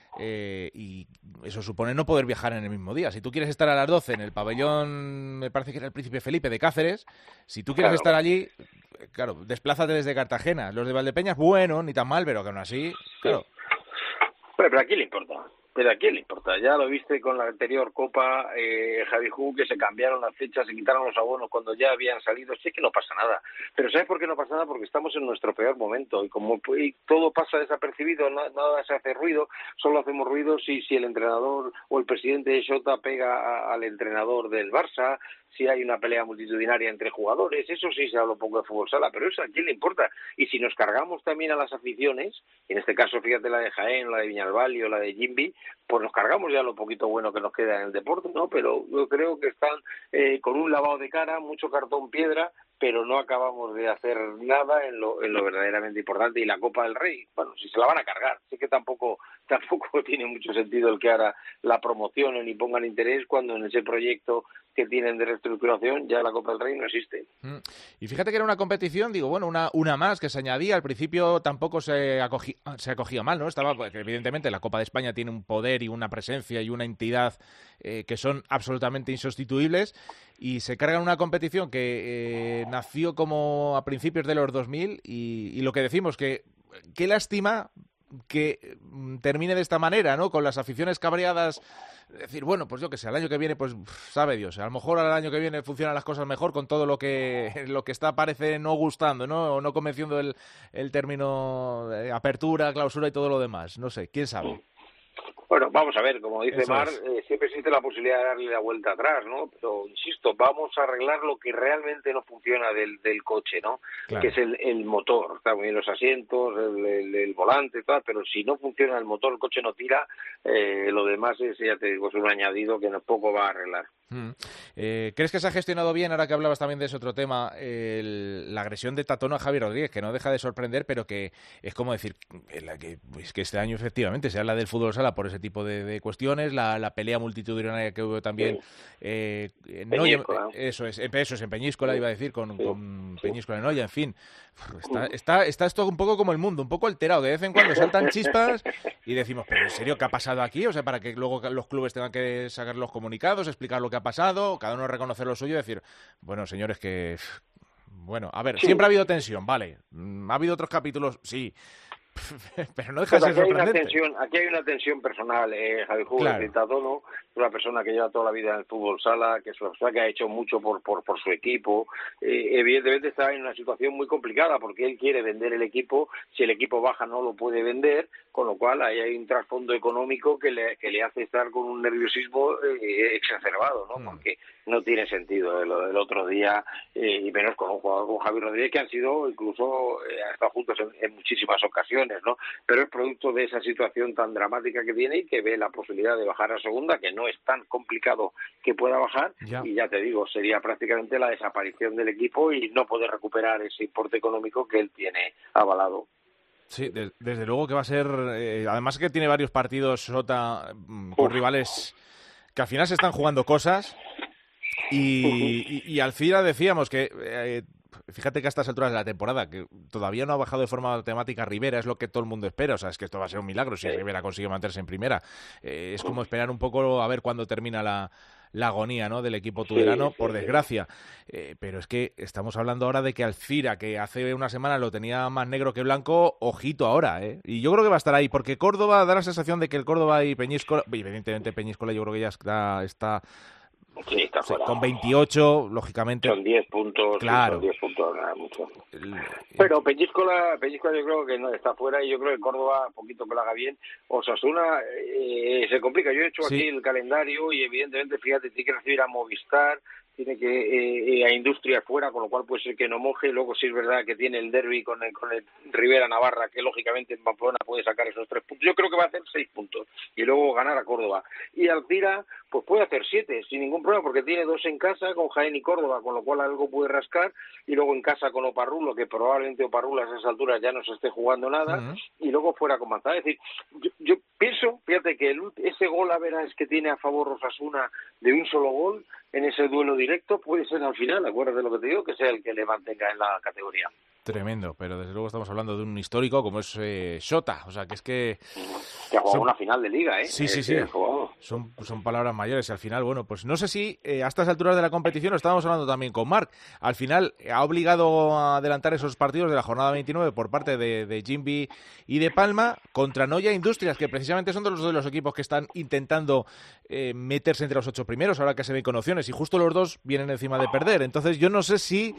y eso supone no poder viajar en el mismo día. Si tú quieres estar a las 12 en el pabellón, me parece que era el Príncipe Felipe de Cáceres, si tú quieres estar allí, claro, desplázate desde Cartagena. Los de Valdepeñas, bueno, ni tan mal, pero que aún así, claro. Pero ¿a quién le importa? Pero ¿a quién le importa? Ya lo viste con la anterior Copa, Javi Ju, que se cambiaron las fechas, se quitaron los abonos cuando ya habían salido. Sí que no pasa nada. Pero ¿sabes por qué no pasa nada? Porque estamos en nuestro peor momento. Y como todo pasa desapercibido, nada se hace ruido, solo hacemos ruido si el entrenador o el presidente de Xota pega al entrenador del Barça, si hay una pelea multitudinaria entre jugadores, eso sí se habla un poco de fútbol sala, pero eso a quién le importa. Y si nos cargamos también a las aficiones, en este caso fíjate la de Jaén, la de Viñalbal o la de Jimby, pues nos cargamos ya lo poquito bueno que nos queda en el deporte, ¿no? Pero yo creo que están con un lavado de cara, mucho cartón piedra, pero no acabamos de hacer nada en lo verdaderamente importante. Y la Copa del Rey, bueno, si se la van a cargar, sí que tampoco tiene mucho sentido el que ahora la promocionen y pongan interés cuando en ese proyecto que tienen de reestructuración ya la Copa del Rey no existe. Y fíjate que era una competición, digo, bueno, una más que se añadía. Al principio tampoco se acogía mal, ¿no? Estaba, porque evidentemente la Copa de España tiene un poder y una presencia y una entidad que son absolutamente insustituibles, y se cargan una competición que nació como a principios de los 2000 y lo que decimos, que qué lástima que termine de esta manera, ¿no? Con las aficiones cabreadas, decir, bueno, pues yo que sé, al año que viene, pues sabe Dios, a lo mejor al año que viene funcionan las cosas mejor con todo lo que está parece no gustando, ¿no? O no convenciendo el término de apertura, clausura y todo lo demás, no sé, quién sabe. Bueno, vamos a ver, como dice Eso Mar, es. siempre existe la posibilidad de darle la vuelta atrás, ¿no? Pero, insisto, vamos a arreglar lo que realmente no funciona del coche, ¿no? Claro. Que es el motor. Está muy bien los asientos, el volante y tal, pero si no funciona el motor, el coche no tira, lo demás es, ya te digo, es un añadido que poco va a arreglar. ¿Crees que se ha gestionado bien, ahora que hablabas también de ese otro tema, la agresión de Tatón a Javi Rodríguez, que no deja de sorprender, pero que es como decir que este año efectivamente se habla del fútbol sala por ese tipo de cuestiones, la pelea multitudinaria que hubo también Peñíscola. eso es en Peñíscola, iba a decir, con Peñíscola en Noya, en fin. Está esto un poco como el mundo, un poco alterado, que de vez en cuando saltan chispas y decimos, pero ¿en serio qué ha pasado aquí? O sea, para que luego los clubes tengan que sacar los comunicados, explicar lo que ha pasado, cada uno reconocer lo suyo y decir, bueno, señores, que... Bueno, a ver, siempre ha habido tensión, vale. Ha habido otros capítulos, sí. Pero no deja de ser sorprendente. Aquí hay una tensión personal, Javi Jugo, Claro. Citadono, es una persona que lleva toda la vida en el fútbol sala, que es una persona que ha hecho mucho por su equipo. Evidentemente está en una situación muy complicada porque él quiere vender el equipo, si el equipo baja no lo puede vender, con lo cual ahí hay un trasfondo económico que le hace estar con un nerviosismo exacerbado, ¿no? Porque no tiene sentido lo del otro día, y menos con un jugador como Javi Rodríguez, que han sido incluso, han estado juntos en muchísimas ocasiones, ¿no? Pero es producto de esa situación tan dramática que tiene y que ve la posibilidad de bajar a segunda, que no es tan complicado que pueda bajar, y ya te digo, sería prácticamente la desaparición del equipo y no poder recuperar ese importe económico que él tiene avalado. Sí, desde luego que va a ser... además que tiene varios partidos Sota con rivales que al final se están jugando cosas y al final decíamos que... fíjate que a estas alturas de la temporada, que todavía no ha bajado de forma automática Rivera, es lo que todo el mundo espera. O sea, es que esto va a ser un milagro si Rivera consigue mantenerse en primera. Es como esperar un poco a ver cuándo termina la agonía, ¿no?, del equipo tudelano, por desgracia. Pero es que estamos hablando ahora de que Alcira, que hace una semana lo tenía más negro que blanco, ojito ahora, ¿eh? Y yo creo que va a estar ahí, porque Córdoba da la sensación de que el Córdoba y Peñíscola, evidentemente Peñíscola yo creo que ya está Sí, está fuera. con 28, lógicamente. Son 10 puntos. Claro. Son 10 puntos, nada mucho. Pero Peñíscola yo creo que no está fuera, y yo creo que Córdoba, poquito que lo haga bien. Osasuna se complica. Yo he hecho aquí el calendario y evidentemente, fíjate, tiene que recibir a Movistar, tiene que a Industrias fuera, con lo cual puede ser que no moje. Luego sí es verdad que tiene el derbi con el Rivera Navarra, que lógicamente en Pamplona puede sacar esos 3 puntos. Yo creo que va a hacer 6 puntos y luego ganar a Córdoba. Y Alcira pues puede hacer 7 sin ningún problema, porque tiene 2 en casa con Jaén y Córdoba, con lo cual algo puede rascar, y luego en casa con Oparrulo, que probablemente Oparrulo a esas alturas ya no se esté jugando nada, y luego fuera con Manzanares. Es decir, yo pienso, fíjate que ese gol a veras que tiene a favor Osasuna de un solo gol en ese duelo directo puede ser al final, acuérdate de lo que te digo, que sea el que le mantenga en la categoría. Tremendo, pero desde luego estamos hablando de un histórico como es Sota, o sea que es que... Que ha jugado una final de liga, ¿eh? Sí. Son palabras mayores. Al final, bueno, pues no sé si a estas alturas de la competición, lo estábamos hablando también con Marc, al final ha obligado a adelantar esos partidos de la jornada 29 por parte de Jimby y de Palma contra Noya Industrias, que precisamente son de los equipos que están intentando meterse entre los 8 primeros, ahora que se ven con opciones, y justo los dos vienen encima de perder. Entonces yo no sé si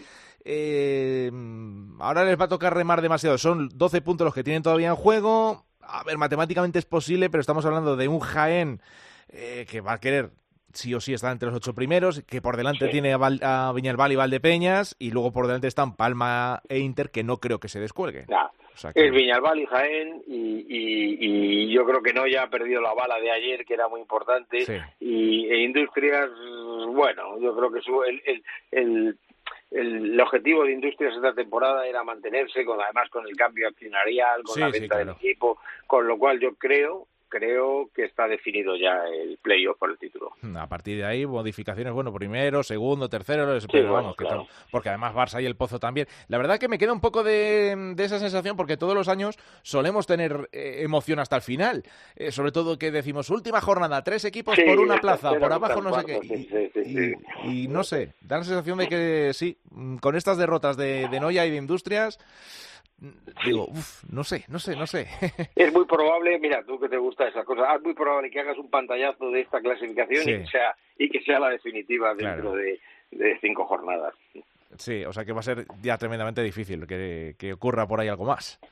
ahora les va a tocar remar demasiado. Son 12 puntos los que tienen todavía en juego. A ver, matemáticamente es posible, pero estamos hablando de un Jaén que va a querer sí o sí estar entre los 8 primeros, que por delante tiene a Viñalbal y Valdepeñas, y luego por delante están Palma e Inter, que no creo que se descuelguen. O sea que... Es Viñalbal y Jaén, y yo creo que no ya ha perdido la bala de ayer, que era muy importante, e Industrias, bueno, yo creo que el objetivo de Industrias esta temporada era mantenerse, además con el cambio accionarial, con la venta del equipo, con lo cual yo creo que está definido ya el playoff por el título. A partir de ahí, modificaciones, bueno, primero, segundo, tercero, pero vamos, claro. Porque además Barça y el Pozo también. La verdad que me queda un poco de esa sensación, porque todos los años solemos tener emoción hasta el final. Sobre todo que decimos, última jornada, 3 equipos por una plaza, por abajo no sé qué. Y no sé, da la sensación de que sí, con estas derrotas de Noya y de Industrias... Digo, no sé. Es muy probable, mira, tú que te gusta esas cosas, es muy probable que hagas un pantallazo de esta clasificación y que sea la definitiva dentro de 5 jornadas. Sí, o sea que va a ser ya tremendamente difícil que ocurra por ahí algo más.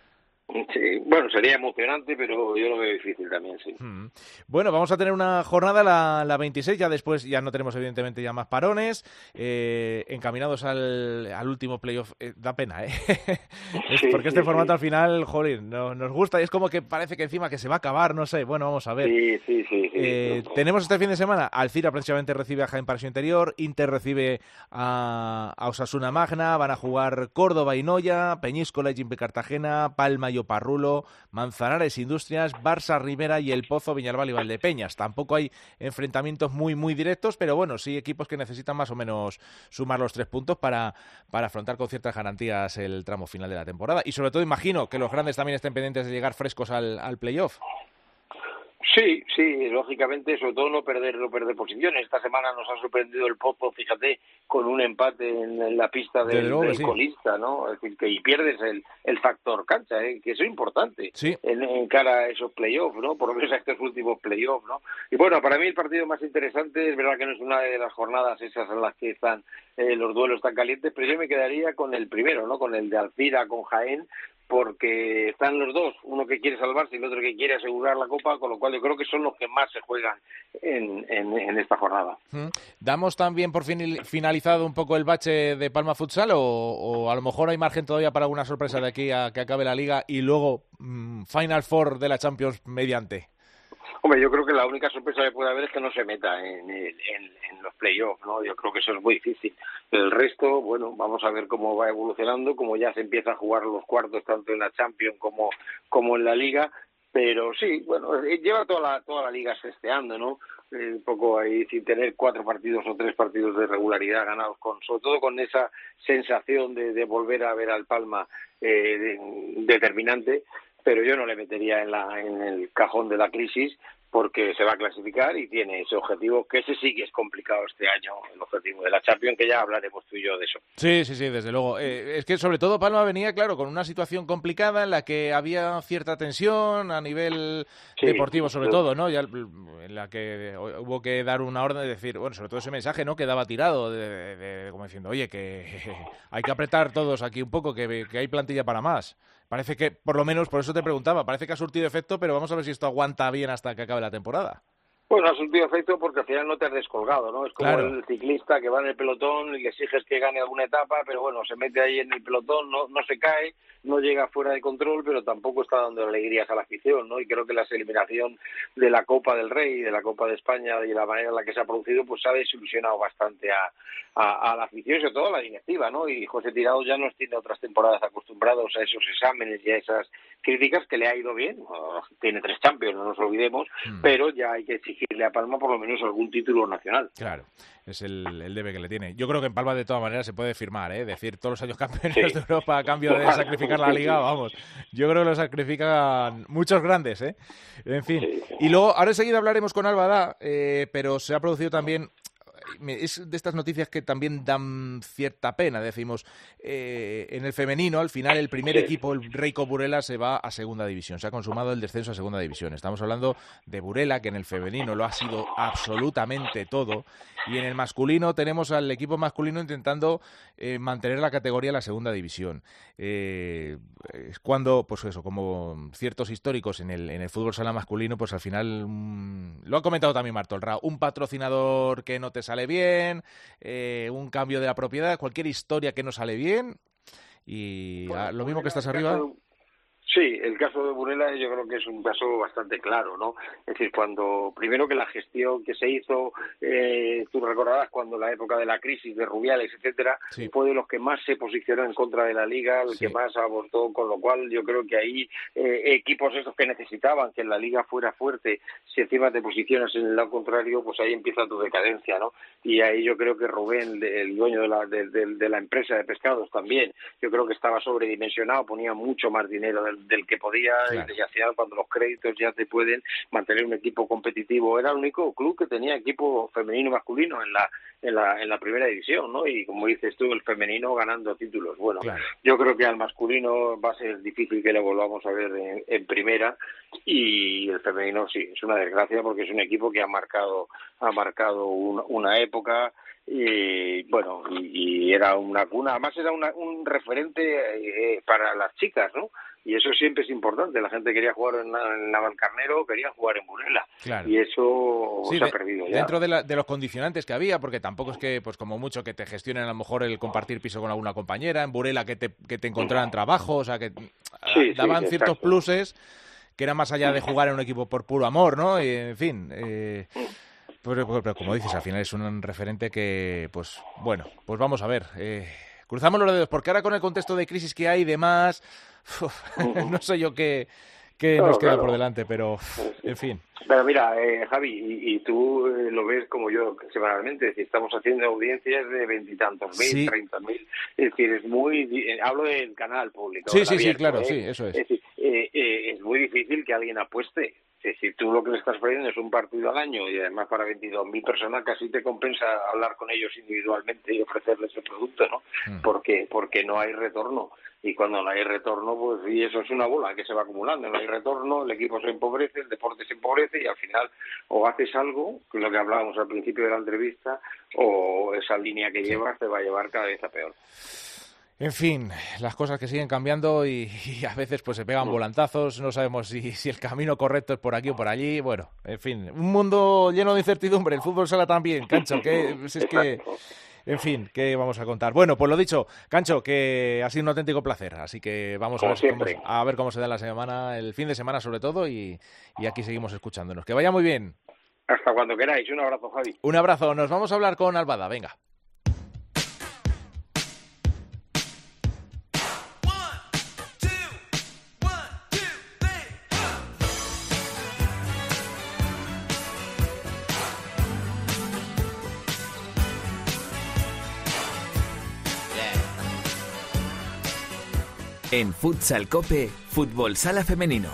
Sí, bueno, sería emocionante, pero yo lo veo difícil también, sí. Bueno, vamos a tener una jornada, la 26, ya después ya no tenemos evidentemente ya más parones, encaminados al último playoff. Da pena, ¿eh? Porque este formato al final, joder, nos gusta y es como que parece que encima que se va a acabar, no sé, bueno, vamos a ver. Sí. Tenemos este fin de semana, Alcira precisamente recibe a Jaén Paraíso Interior, Inter recibe a Osasuna Magna, van a jugar Córdoba y Noya, Peñíscola y Jimpe Cartagena, Palma y Parrulo, Manzanares Industrias, Barça Rivera y El Pozo, Viñalbal y Valdepeñas. Tampoco hay enfrentamientos muy directos, pero bueno, sí equipos que necesitan más o menos sumar los 3 puntos para afrontar con ciertas garantías el tramo final de la temporada. Y sobre todo imagino que los grandes también estén pendientes de llegar frescos al playoff. Sí, lógicamente, sobre todo no perder posiciones. Esta semana nos ha sorprendido el Pozo, fíjate, con un empate en la pista del colista, ¿no? Es decir, que y pierdes el factor cancha, que eso es importante en cara a esos playoffs, ¿no? Por lo menos a estos últimos playoffs, ¿no? Y bueno, para mí el partido más interesante, es verdad que no es una de las jornadas esas en las que están los duelos tan calientes, pero yo me quedaría con el primero, ¿no? Con el de Alcira, con Jaén, porque están los dos, uno que quiere salvarse y el otro que quiere asegurar la Copa, con lo cual yo creo que son los que más se juegan en esta jornada. ¿Damos también por finalizado un poco el bache de Palma Futsal o a lo mejor hay margen todavía para alguna sorpresa de aquí a que acabe la Liga y luego Final Four de la Champions mediante? Hombre, yo creo que la única sorpresa que puede haber es que no se meta en los playoffs, ¿no? Yo creo que eso es muy difícil. El resto, bueno, vamos a ver cómo va evolucionando, como ya se empieza a jugar los cuartos tanto en la Champions como en la Liga, pero sí, bueno, lleva toda la Liga sesteando, ¿no? Un poco ahí sin tener 4 partidos o 3 partidos de regularidad ganados, sobre todo con esa sensación de volver a ver al Palma determinante. Pero yo no le metería en el cajón de la crisis porque se va a clasificar y tiene ese objetivo, que ese sí que es complicado este año, el objetivo de la Champions, que ya hablaremos tú y yo de eso. Sí, desde luego. Es que sobre todo Palma venía, claro, con una situación complicada en la que había cierta tensión a nivel deportivo sobre todo, ¿no? Ya en la que hubo que dar una orden de decir, bueno, sobre todo ese mensaje, ¿no? Quedaba tirado, como diciendo, oye, que hay que apretar todos aquí un poco, que hay plantilla para más. Parece que, por lo menos, por eso te preguntaba, parece que ha surtido efecto, pero vamos a ver si esto aguanta bien hasta que acabe la temporada. Bueno, ha surtido efecto porque al final no te has descolgado, ¿no? Es como el ciclista que va en el pelotón y le exiges que gane alguna etapa, pero bueno, se mete ahí en el pelotón, no se cae, no llega fuera de control, pero tampoco está dando alegrías a la afición, ¿no? Y creo que la eliminación de la Copa del Rey y de la Copa de España y la manera en la que se ha producido, pues ha desilusionado bastante a la afición y sobre todo a la directiva, ¿no? Y José Tirado ya nos tiene otras temporadas acostumbrados a esos exámenes y a esas críticas, que le ha ido bien, tiene 3 Champions, no nos olvidemos, pero ya hay que exigirle a Palma por lo menos algún título nacional. Claro, es el debe que le tiene. Yo creo que en Palma de todas maneras se puede firmar, decir todos los años campeones de Europa a cambio de sacrificar la Liga, vamos. Yo creo que lo sacrifican muchos grandes, En fin. Y luego, ahora enseguida hablaremos con Albada, pero se ha producido también... Es de estas noticias que también dan cierta pena, decimos, en el femenino, al final el primer equipo, el Reico Burela, se va a segunda división, se ha consumado el descenso a segunda división. Estamos hablando de Burela, que en el femenino lo ha sido absolutamente todo, y en el masculino tenemos al equipo masculino intentando mantener la categoría en la segunda división. Es cuando, pues eso, como ciertos históricos en el fútbol sala masculino, pues al final, lo ha comentado también Martolrao, un patrocinador que no te sale bien, un cambio de la propiedad, cualquier historia que no sale bien, y lo mismo que estás arriba... Sí, el caso de Burela yo creo que es un caso bastante claro, ¿no? Es decir, cuando primero que la gestión que se hizo, tú recordarás cuando la época de la crisis de Rubiales, etcétera, fue de los que más se posicionó en contra de la Liga, el que más abortó, con lo cual yo creo que ahí equipos estos que necesitaban que la Liga fuera fuerte, si encima te posicionas en el lado contrario, pues ahí empieza tu decadencia, ¿no? Y ahí yo creo que Rubén, el dueño de la empresa de pescados también, yo creo que estaba sobredimensionado, ponía mucho más dinero del que podía, y al final cuando los créditos ya te pueden mantener un equipo competitivo. Era el único club que tenía equipo femenino y masculino en la primera división, ¿no? Y como dices tú, el femenino ganando títulos. Bueno, yo creo que al masculino va a ser difícil que lo volvamos a ver en primera, y el femenino sí, es una desgracia porque es un equipo que ha marcado una época. Y bueno, y era una cuna, además era un referente para las chicas, ¿no? y eso siempre es importante. La gente quería jugar en Navalcarnero, quería jugar en Burela, claro. Y eso sí, se ha perdido ya. Dentro de los condicionantes que había, porque tampoco es que, pues como mucho, que te gestionen a lo mejor el compartir piso con alguna compañera, en Burela que te encontraran trabajo, o sea, que daban ciertos pluses que eran más allá de jugar en un equipo por puro amor, ¿no? Y, en fin, pero como dices, al final es un referente que, pues bueno, pues vamos a ver. Cruzamos los dedos, porque ahora con el contexto de crisis que hay y demás, no sé yo qué nos queda por delante, pero en fin. Pero mira, Javi, y tú lo ves como yo semanalmente, es decir, estamos haciendo audiencias de 20 y tantos mil, 30.000, es decir, es muy, hablo del canal público. Sí, claro, sí, eso es. Es decir, es muy difícil que alguien apueste. Es decir, tú lo que le estás ofreciendo es un partido al año y además para 22.000 personas casi te compensa hablar con ellos individualmente y ofrecerles el producto, ¿no? Porque no hay retorno. Y cuando no hay retorno, pues y eso es una bola que se va acumulando. No hay retorno, el equipo se empobrece, el deporte se empobrece y al final o haces algo, que es lo que hablábamos al principio de la entrevista, o esa línea que llevas te va a llevar cada vez a peor. En fin, las cosas que siguen cambiando y a veces pues se pegan volantazos, no sabemos si el camino correcto es por aquí o por allí, bueno, en fin, un mundo lleno de incertidumbre, el fútbol sala también, Cancho, en fin, ¿qué vamos a contar? Bueno, pues lo dicho, Cancho, que ha sido un auténtico placer, así que vamos a ver cómo se da la semana, el fin de semana sobre todo, y aquí seguimos escuchándonos. Que vaya muy bien. Hasta cuando queráis, un abrazo, Javi. Un abrazo, nos vamos a hablar con Albada, venga. En Futsal Cope, Fútbol Sala Femenino.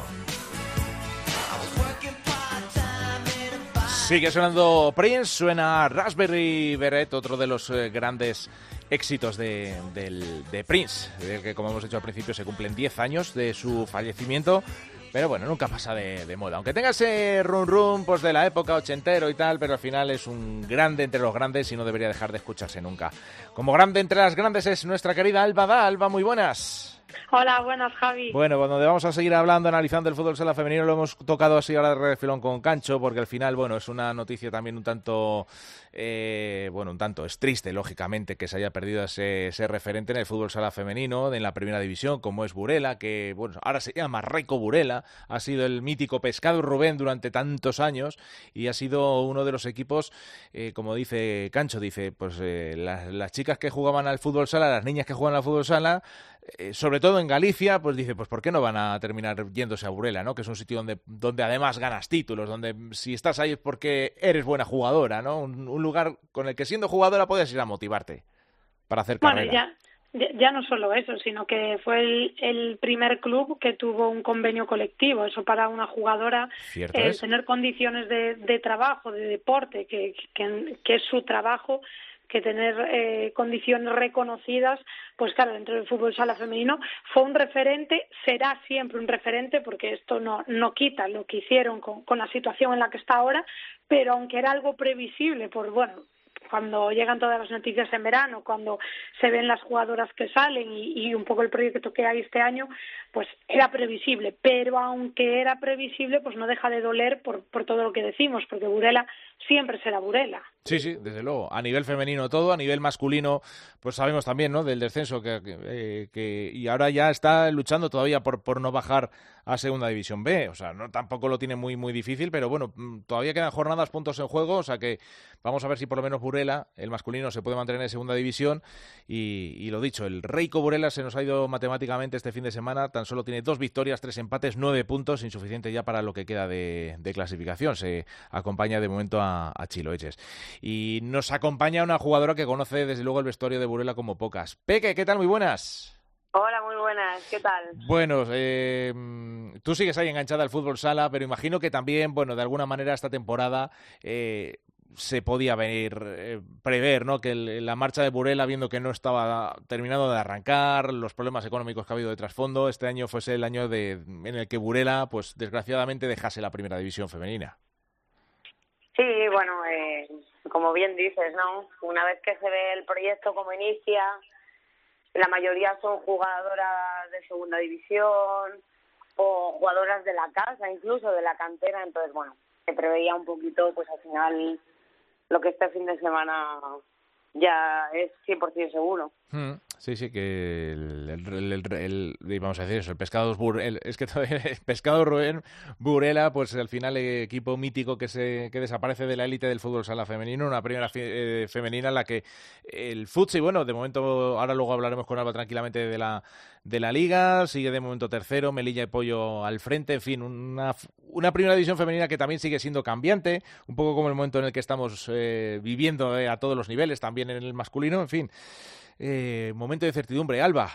Sigue sonando Prince, suena Raspberry Beret, otro de los grandes éxitos de Prince, que como hemos dicho al principio se cumplen 10 años de su fallecimiento, pero bueno, nunca pasa de moda. Aunque tenga ese rum pues de la época ochentero y tal, pero al final es un grande entre los grandes y no debería dejar de escucharse nunca. Como grande entre las grandes es nuestra querida Alba. Alba, muy buenas. Hola, buenas, Javi. Bueno, donde vamos a seguir hablando, analizando el fútbol sala femenino, lo hemos tocado así ahora de refilón con Cancho, porque al final, bueno, es una noticia también un tanto es triste, lógicamente, que se haya perdido ese referente en el fútbol sala femenino, en la primera división, como es Burela, que, bueno, ahora se llama Reco Burela, ha sido el mítico Pescado Rubén durante tantos años y ha sido uno de los equipos, como dice Cancho, dice, pues las chicas que jugaban al fútbol sala, las niñas que juegan al fútbol sala, sobre todo en Galicia, pues dice, pues ¿por qué no van a terminar yéndose a Burela, ¿no? Que es un sitio donde además ganas títulos, donde si estás ahí es porque eres buena jugadora, ¿no? Un lugar con el que siendo jugadora puedes ir a motivarte para hacer carrera. Bueno, ya no solo eso, sino que fue el primer club que tuvo un convenio colectivo. Eso para una jugadora, tener condiciones de trabajo, de deporte, que es su trabajo, que tener condiciones reconocidas, pues claro, dentro del fútbol sala femenino fue un referente, será siempre un referente, porque esto no quita lo que hicieron con la situación en la que está ahora, pero aunque era algo previsible, cuando llegan todas las noticias en verano, cuando se ven las jugadoras que salen y un poco el proyecto que hay este año, pues era previsible, pero aunque era previsible, pues no deja de doler por todo lo que decimos, porque Burela siempre será Burela. Sí, desde luego. A nivel femenino todo, a nivel masculino, pues sabemos también, ¿no? Del descenso y ahora ya está luchando todavía por no bajar a Segunda División B. O sea, no tampoco lo tiene muy muy difícil, pero bueno, todavía quedan jornadas, puntos en juego, o sea que vamos a ver si por lo menos Burela, el masculino, se puede mantener en Segunda División y lo dicho, el Reiko Burela se nos ha ido matemáticamente este fin de semana, tan solo tiene 2 victorias, 3 empates, 9 puntos, insuficiente ya para lo que queda de clasificación. Se acompaña de momento a Chiloeches. Y nos acompaña una jugadora que conoce desde luego el vestuario de Burela como pocas. Peque, ¿qué tal? Muy buenas. Hola, muy buenas. ¿Qué tal? Bueno, tú sigues ahí enganchada al fútbol sala, pero imagino que también, bueno, de alguna manera esta temporada se podía prever, ¿no? Que la marcha de Burela, viendo que no estaba terminado de arrancar, los problemas económicos que ha habido de trasfondo, este año fuese el año en el que Burela, pues desgraciadamente, dejase la primera división femenina. Sí, bueno, como bien dices, ¿no? Una vez que se ve el proyecto como inicia, la mayoría son jugadoras de segunda división o jugadoras de la casa, incluso de la cantera. Entonces, bueno, se preveía un poquito, pues al final, lo que este fin de semana ya es 100% seguro. Sí, que vamos a decir eso, el pescado es que el pescado Rubén Burela, pues al final equipo mítico que desaparece de la élite del fútbol sala femenino, una primera femenina en la que el futsal, y bueno, de momento, ahora luego hablaremos con Alba tranquilamente de la liga, sigue de momento tercero, Melilla y Pollo al frente, en fin, una primera división femenina que también sigue siendo cambiante, un poco como el momento en el que estamos viviendo a todos los niveles, también en el masculino, en fin. Momento de certidumbre. Alba.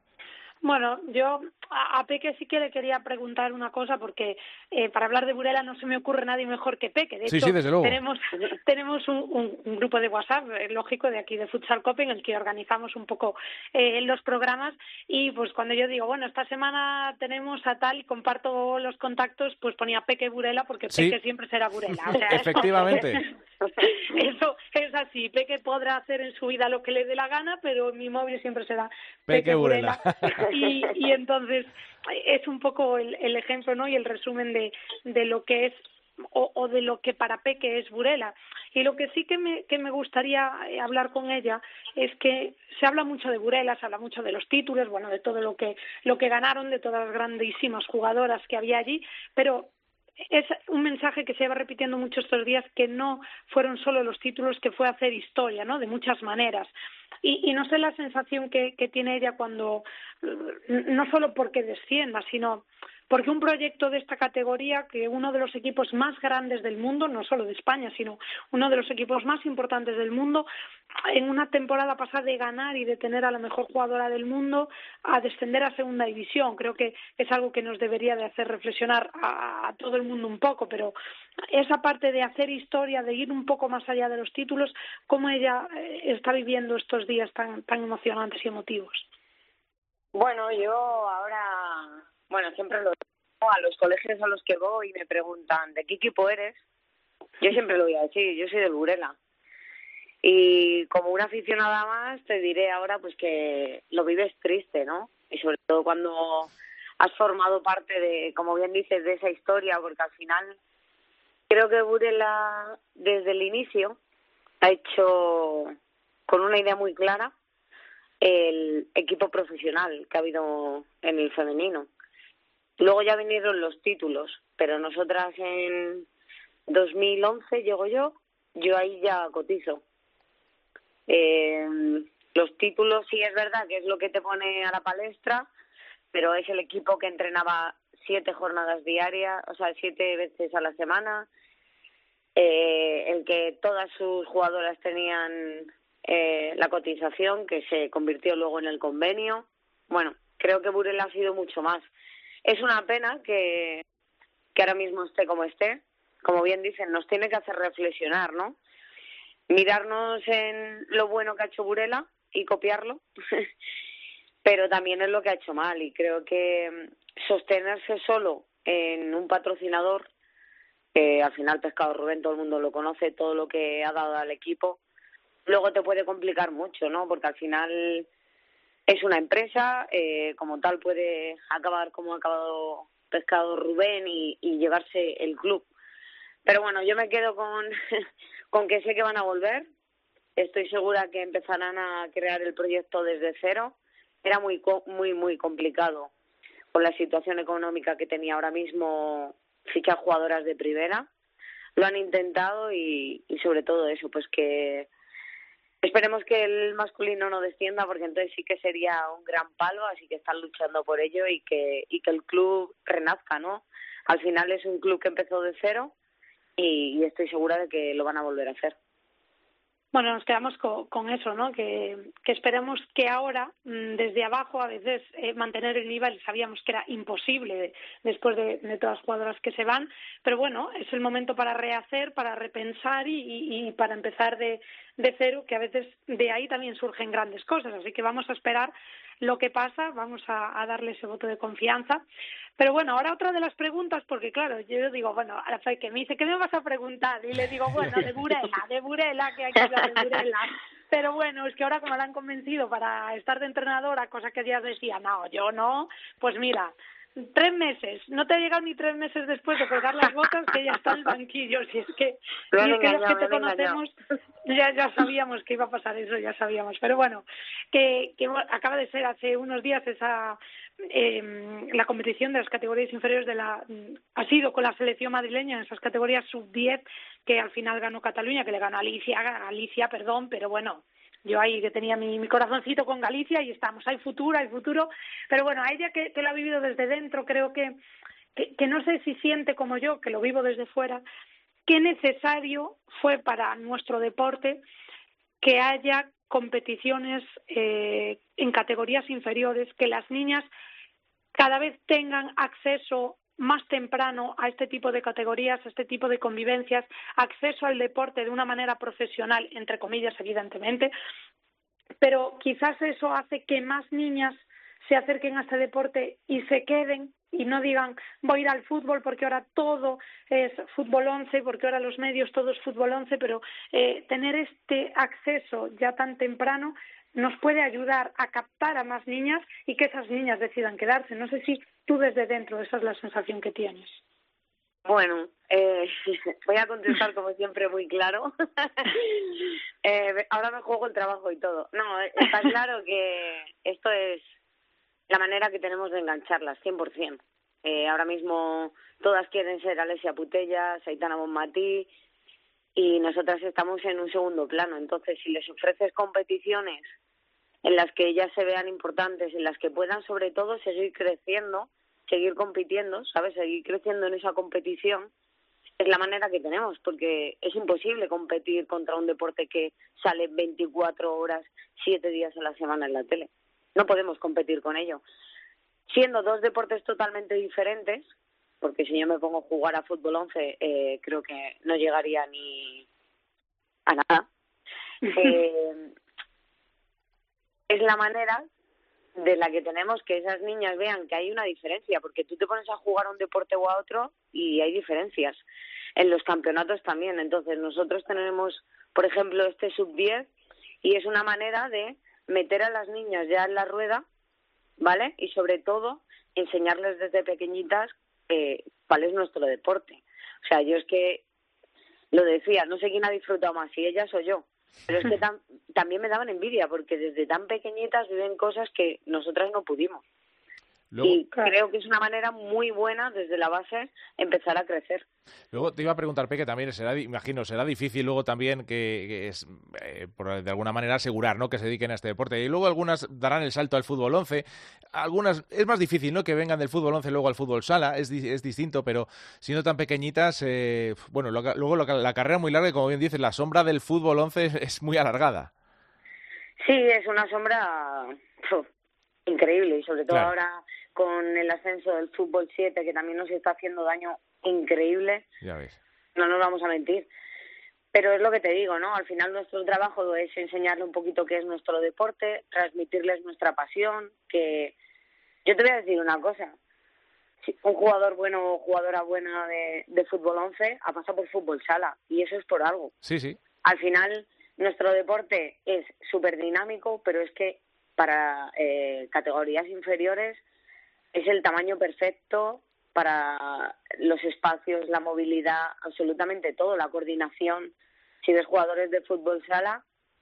Bueno, yo a Peque sí que le quería preguntar una cosa, porque para hablar de Burela no se me ocurre nadie mejor que Peque. De hecho, sí, desde luego. Tenemos un grupo de WhatsApp, lógico, de aquí de Futsal Cope, en el que organizamos un poco los programas, y pues cuando yo digo, bueno, esta semana tenemos a tal y comparto los contactos, pues ponía Peque Burela, porque Peque siempre será Burela. O sea, efectivamente. Eso es así. Peque podrá hacer en su vida lo que le dé la gana, pero en mi móvil siempre será Peque Burela. Y entonces es un poco el ejemplo, ¿no? Y el resumen de lo que es o de lo que para Peque es Burela. Y lo que sí que me gustaría hablar con ella es que se habla mucho de Burela, se habla mucho de los títulos, bueno, de todo lo que ganaron, de todas las grandísimas jugadoras que había allí, pero es un mensaje que se lleva repitiendo mucho estos días, que no fueron solo los títulos, que fue hacer historia, ¿no? De muchas maneras. Y no sé la sensación que tiene ella cuando, no solo porque descienda, sino porque un proyecto de esta categoría, que uno de los equipos más grandes del mundo, no solo de España, sino uno de los equipos más importantes del mundo, en una temporada pasada de ganar y de tener a la mejor jugadora del mundo, a descender a segunda división. Creo que es algo que nos debería de hacer reflexionar a todo el mundo un poco, pero esa parte de hacer historia, de ir un poco más allá de los títulos, ¿cómo ella está viviendo estos días tan emocionantes y emotivos? Bueno, yo ahora, siempre lo digo a los colegios a los que voy y me preguntan ¿de qué equipo eres? Yo siempre lo voy a decir, yo soy del Burela. Y como una aficionada más te diré ahora pues que lo vives triste, ¿no? Y sobre todo cuando has formado parte de, como bien dices, de esa historia, porque al final creo que Burela desde el inicio ha hecho con una idea muy clara el equipo profesional que ha habido en el femenino. Luego ya vinieron los títulos, pero nosotras en 2011 llego yo ahí ya cotizo. Los títulos sí es verdad que es lo que te pone a la palestra, pero es el equipo que entrenaba 7 jornadas diarias, o sea, 7 veces a la semana, el que todas sus jugadoras tenían la cotización, que se convirtió luego en el convenio. Bueno, creo que Burela ha sido mucho más. Es una pena que ahora mismo esté como esté. Como bien dicen, nos tiene que hacer reflexionar, ¿no? Mirarnos en lo bueno que ha hecho Burela y copiarlo, pero también es lo que ha hecho mal. Y creo que sostenerse solo en un patrocinador, que al final Pescado Rubén todo el mundo lo conoce, todo lo que ha dado al equipo, luego te puede complicar mucho, ¿no? Porque al final es una empresa, como tal puede acabar como ha acabado Pescado Rubén y llevarse el club. Pero bueno, yo me quedo con que sé que van a volver. Estoy segura que empezarán a crear el proyecto desde cero. Era muy complicado con la situación económica que tenía ahora mismo fichar jugadoras de primera. Lo han intentado y sobre todo eso, pues que esperemos que el masculino no descienda, porque entonces sí que sería un gran palo, así que están luchando por ello y que el club renazca, ¿no? Al final es un club que empezó de cero y estoy segura de que lo van a volver a hacer. Bueno, nos quedamos con eso, ¿no? Que esperemos que ahora, desde abajo, a veces mantener el nivel, sabíamos que era imposible después de todas las jugadoras que se van, pero bueno, es el momento para rehacer, para repensar y para empezar de cero, que a veces de ahí también surgen grandes cosas, así que vamos a esperar lo que pasa, vamos a darle ese voto de confianza. Pero bueno, ahora otra de las preguntas, porque claro, yo digo, bueno, a la que me dice, ¿qué me vas a preguntar? Y le digo, bueno, de Burela, que hay que hablar de Burela. Pero bueno, es que ahora como la han convencido para estar de entrenadora, cosa que ellas decían, no, yo no, pues mira, 3 meses, no te ha llegado ni 3 meses después de colgar las botas que ya está en el banquillo. Si es que, los que te conocemos ya sabíamos que iba a pasar eso, ya sabíamos. Pero bueno, que acaba de ser hace unos días esa la competición de las categorías inferiores ha sido con la selección madrileña en esas categorías sub-10, que al final ganó Cataluña, que le ganó Galicia, pero bueno, yo ahí que tenía mi corazoncito con Galicia y estamos, hay futuro, pero bueno, a ella que lo ha vivido desde dentro, creo que no sé si siente como yo, que lo vivo desde fuera, qué necesario fue para nuestro deporte que haya competiciones en categorías inferiores, que las niñas cada vez tengan acceso más temprano a este tipo de categorías, a este tipo de convivencias, acceso al deporte de una manera profesional, entre comillas, evidentemente, pero quizás eso hace que más niñas se acerquen a este deporte y se queden y no digan voy a ir al fútbol porque ahora todo es fútbol 11, porque ahora los medios todo es fútbol 11, pero tener este acceso ya tan temprano nos puede ayudar a captar a más niñas y que esas niñas decidan quedarse. No sé si tú desde dentro esa es la sensación que tienes. Bueno, voy a contestar como siempre muy claro. Ahora me juego el trabajo y todo. No, está claro que esto es la manera que tenemos de engancharlas, 100%. Ahora mismo todas quieren ser Alessia Putellas, Aitana Bonmatí, y nosotras estamos en un segundo plano. Entonces, si les ofreces competiciones en las que ellas se vean importantes, en las que puedan sobre todo seguir creciendo, seguir compitiendo, ¿sabes? Seguir creciendo en esa competición, es la manera que tenemos, porque es imposible competir contra un deporte que sale 24 horas, 7 días a la semana en la tele. No podemos competir con ello. Siendo 2 deportes totalmente diferentes, porque si yo me pongo a jugar a fútbol 11, creo que no llegaría ni a nada. Es la manera de la que tenemos que esas niñas vean que hay una diferencia, porque tú te pones a jugar a un deporte o a otro y hay diferencias. En los campeonatos también. Entonces nosotros tenemos, por ejemplo, este sub-10 y es una manera de meter a las niñas ya en la rueda, ¿vale? Y sobre todo enseñarles desde pequeñitas cuál es nuestro deporte. O sea, yo es que lo decía, no sé quién ha disfrutado más, si ellas o yo, pero es que también me daban envidia porque desde tan pequeñitas viven cosas que nosotras no pudimos. Luego, y creo que es una manera muy buena desde la base empezar a crecer. Luego te iba a preguntar, Peque, también será difícil luego también que es, de alguna manera asegurar, ¿no?, que se dediquen a este deporte. Y luego algunas darán el salto al fútbol 11, algunas es más difícil, ¿no?, que vengan del fútbol 11 luego al fútbol sala, es distinto, pero siendo tan pequeñitas, luego la carrera muy larga y, como bien dices, la sombra del fútbol 11 es muy alargada. Sí, es una sombra increíble y sobre todo ahora con el ascenso del fútbol 7, que también nos está haciendo daño increíble. Ya ves. No nos vamos a mentir. Pero es lo que te digo, ¿no? Al final nuestro trabajo es enseñarle un poquito qué es nuestro deporte, transmitirles nuestra pasión, que yo te voy a decir una cosa. Un jugador bueno o jugadora buena de fútbol 11 ha pasado por fútbol sala y eso es por algo. Sí, sí. Al final nuestro deporte es súper dinámico, pero es que para categorías inferiores es el tamaño perfecto para los espacios, la movilidad, absolutamente todo, la coordinación. Si ves jugadores de fútbol sala,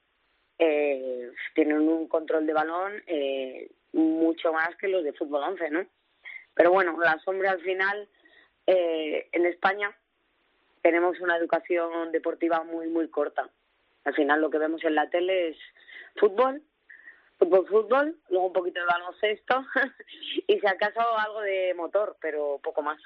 tienen un control de balón mucho más que los de fútbol 11, ¿no? Pero bueno, la sombra al final, en España tenemos una educación deportiva muy, muy corta. Al final lo que vemos en la tele es fútbol, luego un poquito de baloncesto y si acaso algo de motor, pero poco más.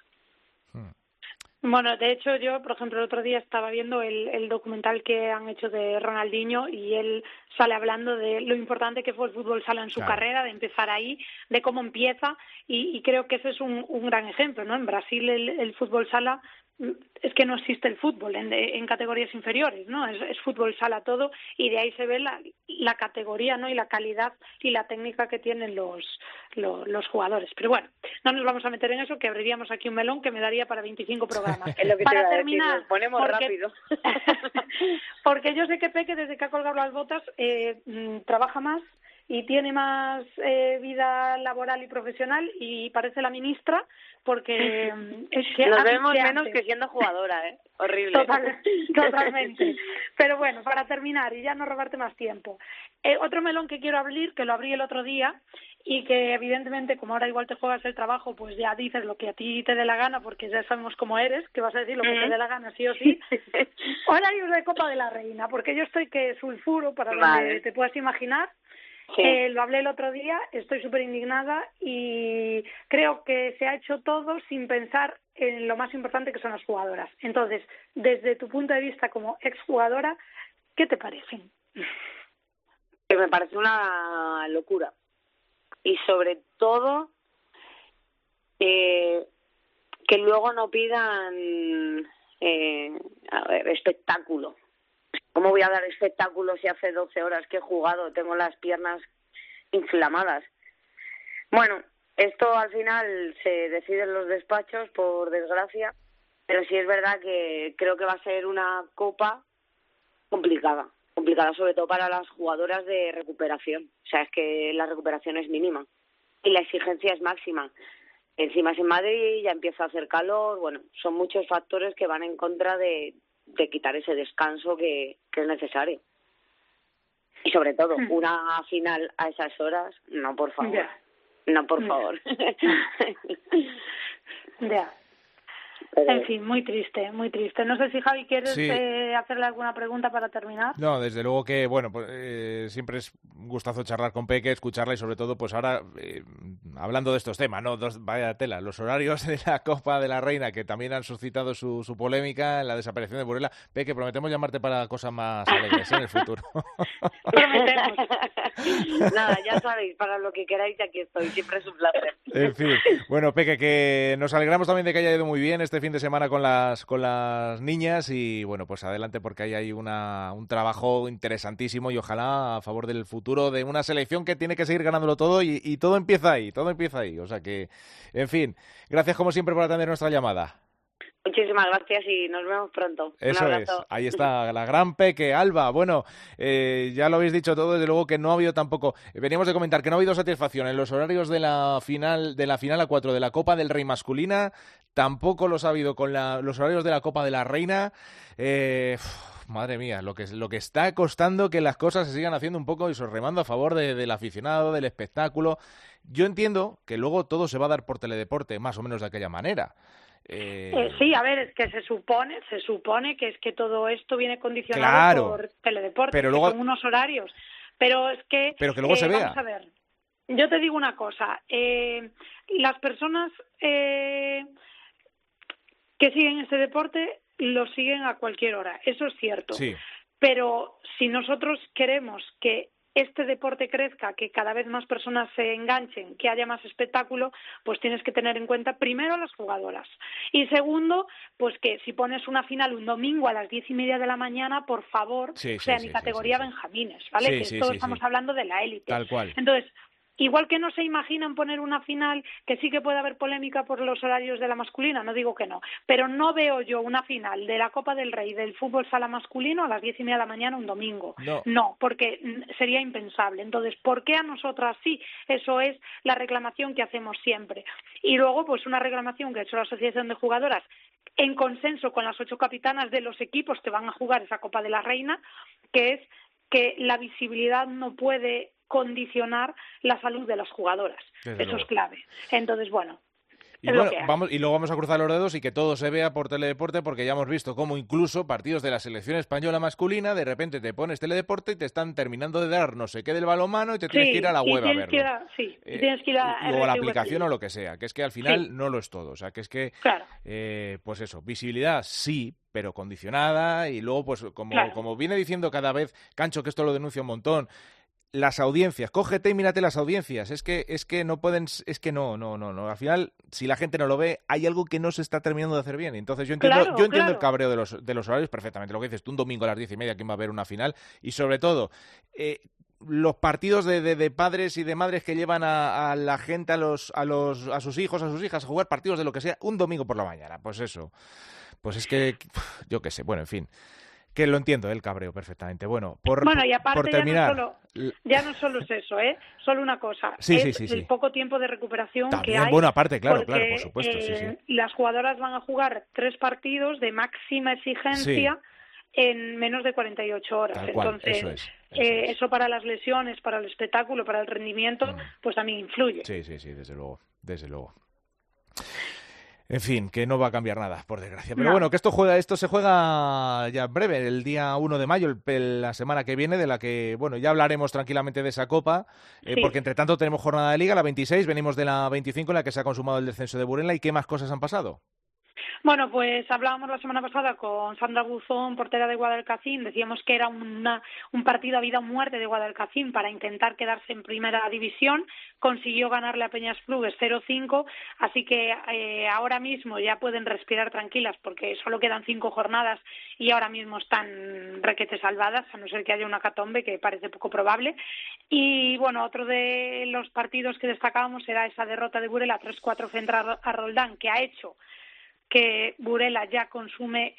Bueno, de hecho yo, por ejemplo, el otro día estaba viendo el documental que han hecho de Ronaldinho y él sale hablando de lo importante que fue el fútbol sala en su carrera, de empezar ahí, de cómo empieza y creo que ese es un gran ejemplo, ¿no? En Brasil el fútbol sala es que no existe el fútbol en categorías inferiores, ¿no? Es fútbol sala todo, y de ahí se ve la categoría, ¿no? Y la calidad y la técnica que tienen los jugadores. Pero bueno, no nos vamos a meter en eso, que abriríamos aquí un melón que me daría para 25 programas. Es lo que para te terminar, decir, nos ponemos rápido. Porque yo sé que Peque, desde que ha colgado las botas, trabaja más y tiene más vida laboral y profesional, y parece la ministra, porque es que nos vemos menos que siendo jugadora, horrible. Totalmente. Pero bueno, para terminar y ya no robarte más tiempo, otro melón que quiero abrir, que lo abrí el otro día, y que evidentemente, como ahora igual te juegas el trabajo, pues ya dices lo que a ti te dé la gana, porque ya sabemos cómo eres, que vas a decir lo que te dé la gana sí o sí. Horarios de Copa de la Reina, porque yo estoy que sulfuro para donde te puedas imaginar. Sí. Lo hablé el otro día, estoy súper indignada y creo que se ha hecho todo sin pensar en lo más importante, que son las jugadoras. Entonces, desde tu punto de vista como exjugadora, ¿qué te parecen? Me parece una locura. Y sobre todo, que luego no pidan espectáculo. ¿Cómo voy a dar espectáculo si hace 12 horas que he jugado, tengo las piernas inflamadas? Bueno, esto al final se decide en los despachos, por desgracia, pero sí es verdad que creo que va a ser una copa complicada sobre todo para las jugadoras de recuperación. O sea, es que la recuperación es mínima y la exigencia es máxima. Encima es en Madrid, ya empieza a hacer calor, bueno, son muchos factores que van en contra de quitar ese descanso que es necesario. Y sobre todo, una final a esas horas, no, por favor. Yeah. No, por favor. Ya. En fin, muy triste, muy triste. No sé si, Javi, ¿quieres hacerle alguna pregunta para terminar? No, desde luego que, bueno, pues siempre es un gustazo charlar con Peque, escucharla y sobre todo, pues ahora, hablando de estos temas, ¿no? Vaya tela, los horarios de la Copa de la Reina, que también han suscitado su polémica, la desaparición de Burela. Peque, prometemos llamarte para cosas más alegres en el futuro. Prometemos. Nada, ya sabéis, para lo que queráis, aquí estoy, siempre es un placer. En fin, bueno, Peque, que nos alegramos también de que haya ido muy bien este fin de semana con las niñas y bueno, pues adelante, porque ahí hay un trabajo interesantísimo y ojalá a favor del futuro de una selección que tiene que seguir ganándolo todo y todo empieza ahí, o sea que, en fin, gracias como siempre por atender nuestra llamada. Muchísimas gracias y nos vemos pronto. Eso un abrazo. Es, ahí está la gran Peque. Alba, bueno, ya lo habéis dicho todo, desde luego que no ha habido tampoco, veníamos de comentar que no ha habido satisfacción en los horarios de la final A4 de la Copa del Rey masculina, tampoco los ha habido con los horarios de la Copa de la Reina. Madre mía, lo que está costando que las cosas se sigan haciendo un poco y remando a favor del aficionado, del espectáculo. Yo entiendo que luego todo se va a dar por teledeporte, más o menos de aquella manera. Sí, a ver, es que se supone que es que todo esto viene condicionado por teledeporte, pero luego, con unos horarios, pero es que... Pero que luego se vea. Vamos a ver, yo te digo una cosa, las personas que siguen este deporte lo siguen a cualquier hora, eso es cierto, sí. Pero si nosotros queremos que este deporte crezca, que cada vez más personas se enganchen, que haya más espectáculo, pues tienes que tener en cuenta primero a las jugadoras. Y segundo, pues que si pones una final un domingo a las 10:30 de la mañana, por favor, ni categoría benjamines, ¿vale? Estamos hablando de la élite. Tal cual. Entonces, igual que no se imaginan poner una final, que sí que puede haber polémica por los horarios de la masculina, no digo que no, pero no veo yo una final de la Copa del Rey del fútbol sala masculino a las 10:30 de la mañana un domingo. No, porque sería impensable. Entonces, ¿por qué a nosotras sí? Eso es la reclamación que hacemos siempre. Y luego, pues una reclamación que ha hecho la Asociación de Jugadoras en consenso con las 8 capitanas de los equipos que van a jugar esa Copa de la Reina, que es que la visibilidad no puede condicionar la salud de las jugadoras. Eso es clave. Entonces, bueno, y luego vamos a cruzar los dedos y que todo se vea por teledeporte, porque ya hemos visto cómo incluso partidos de la selección española masculina, de repente te pones teledeporte y te están terminando de dar no sé qué del balonmano y te tienes que ir a la web a verlo. Tienes que ir a la aplicación o lo que sea, que es que al final no lo es todo. O sea, que es que, pues eso, visibilidad sí, pero condicionada y luego, pues como viene diciendo cada vez Cancho, que esto lo denuncia un montón, las audiencias, cógete y mírate las audiencias, es que no pueden, es que no, al final, si la gente no lo ve, hay algo que no se está terminando de hacer bien, entonces yo entiendo el cabreo de los horarios perfectamente, lo que dices tú, un domingo a las 10:30, ¿quién va a ver una final? Y sobre todo, los partidos de padres y de madres que llevan a la gente, a sus hijos, a sus hijas, a jugar partidos de lo que sea, un domingo por la mañana, pues eso, pues es que, yo qué sé, bueno, en fin, que lo entiendo, el cabreo perfectamente. Bueno, y aparte por terminar... ya no solo es eso, solo una cosa, sí. el poco tiempo de recuperación también, que hay. Bueno, aparte, claro, porque, por supuesto, sí. Las jugadoras van a jugar 3 partidos de máxima exigencia en menos de 48 horas. Tal cual, entonces, eso para las lesiones, para el espectáculo, para el rendimiento, pues también influye. Sí, desde luego. En fin, que no va a cambiar nada, por desgracia. Pero bueno, que esto se juega ya en breve, el día 1 de mayo, la semana que viene, de la que, bueno, ya hablaremos tranquilamente de esa Copa, porque entre tanto tenemos jornada de Liga, la 26, venimos de la 25, en la que se ha consumado el descenso de Burela. ¿Y qué más cosas han pasado? Bueno, pues hablábamos la semana pasada con Sandra Buzón, portera de Guadalcacín, decíamos que era un partido a vida o muerte de Guadalcacín para intentar quedarse en primera división, consiguió ganarle a Peñasplugues 0-5, así que ahora mismo ya pueden respirar tranquilas porque solo quedan 5 jornadas y ahora mismo están requete salvadas, a no ser que haya una hecatombe que parece poco probable. Y bueno, otro de los partidos que destacábamos era esa derrota de Burela 3-4 frente a Roldán, que ha hecho que Burela ya consume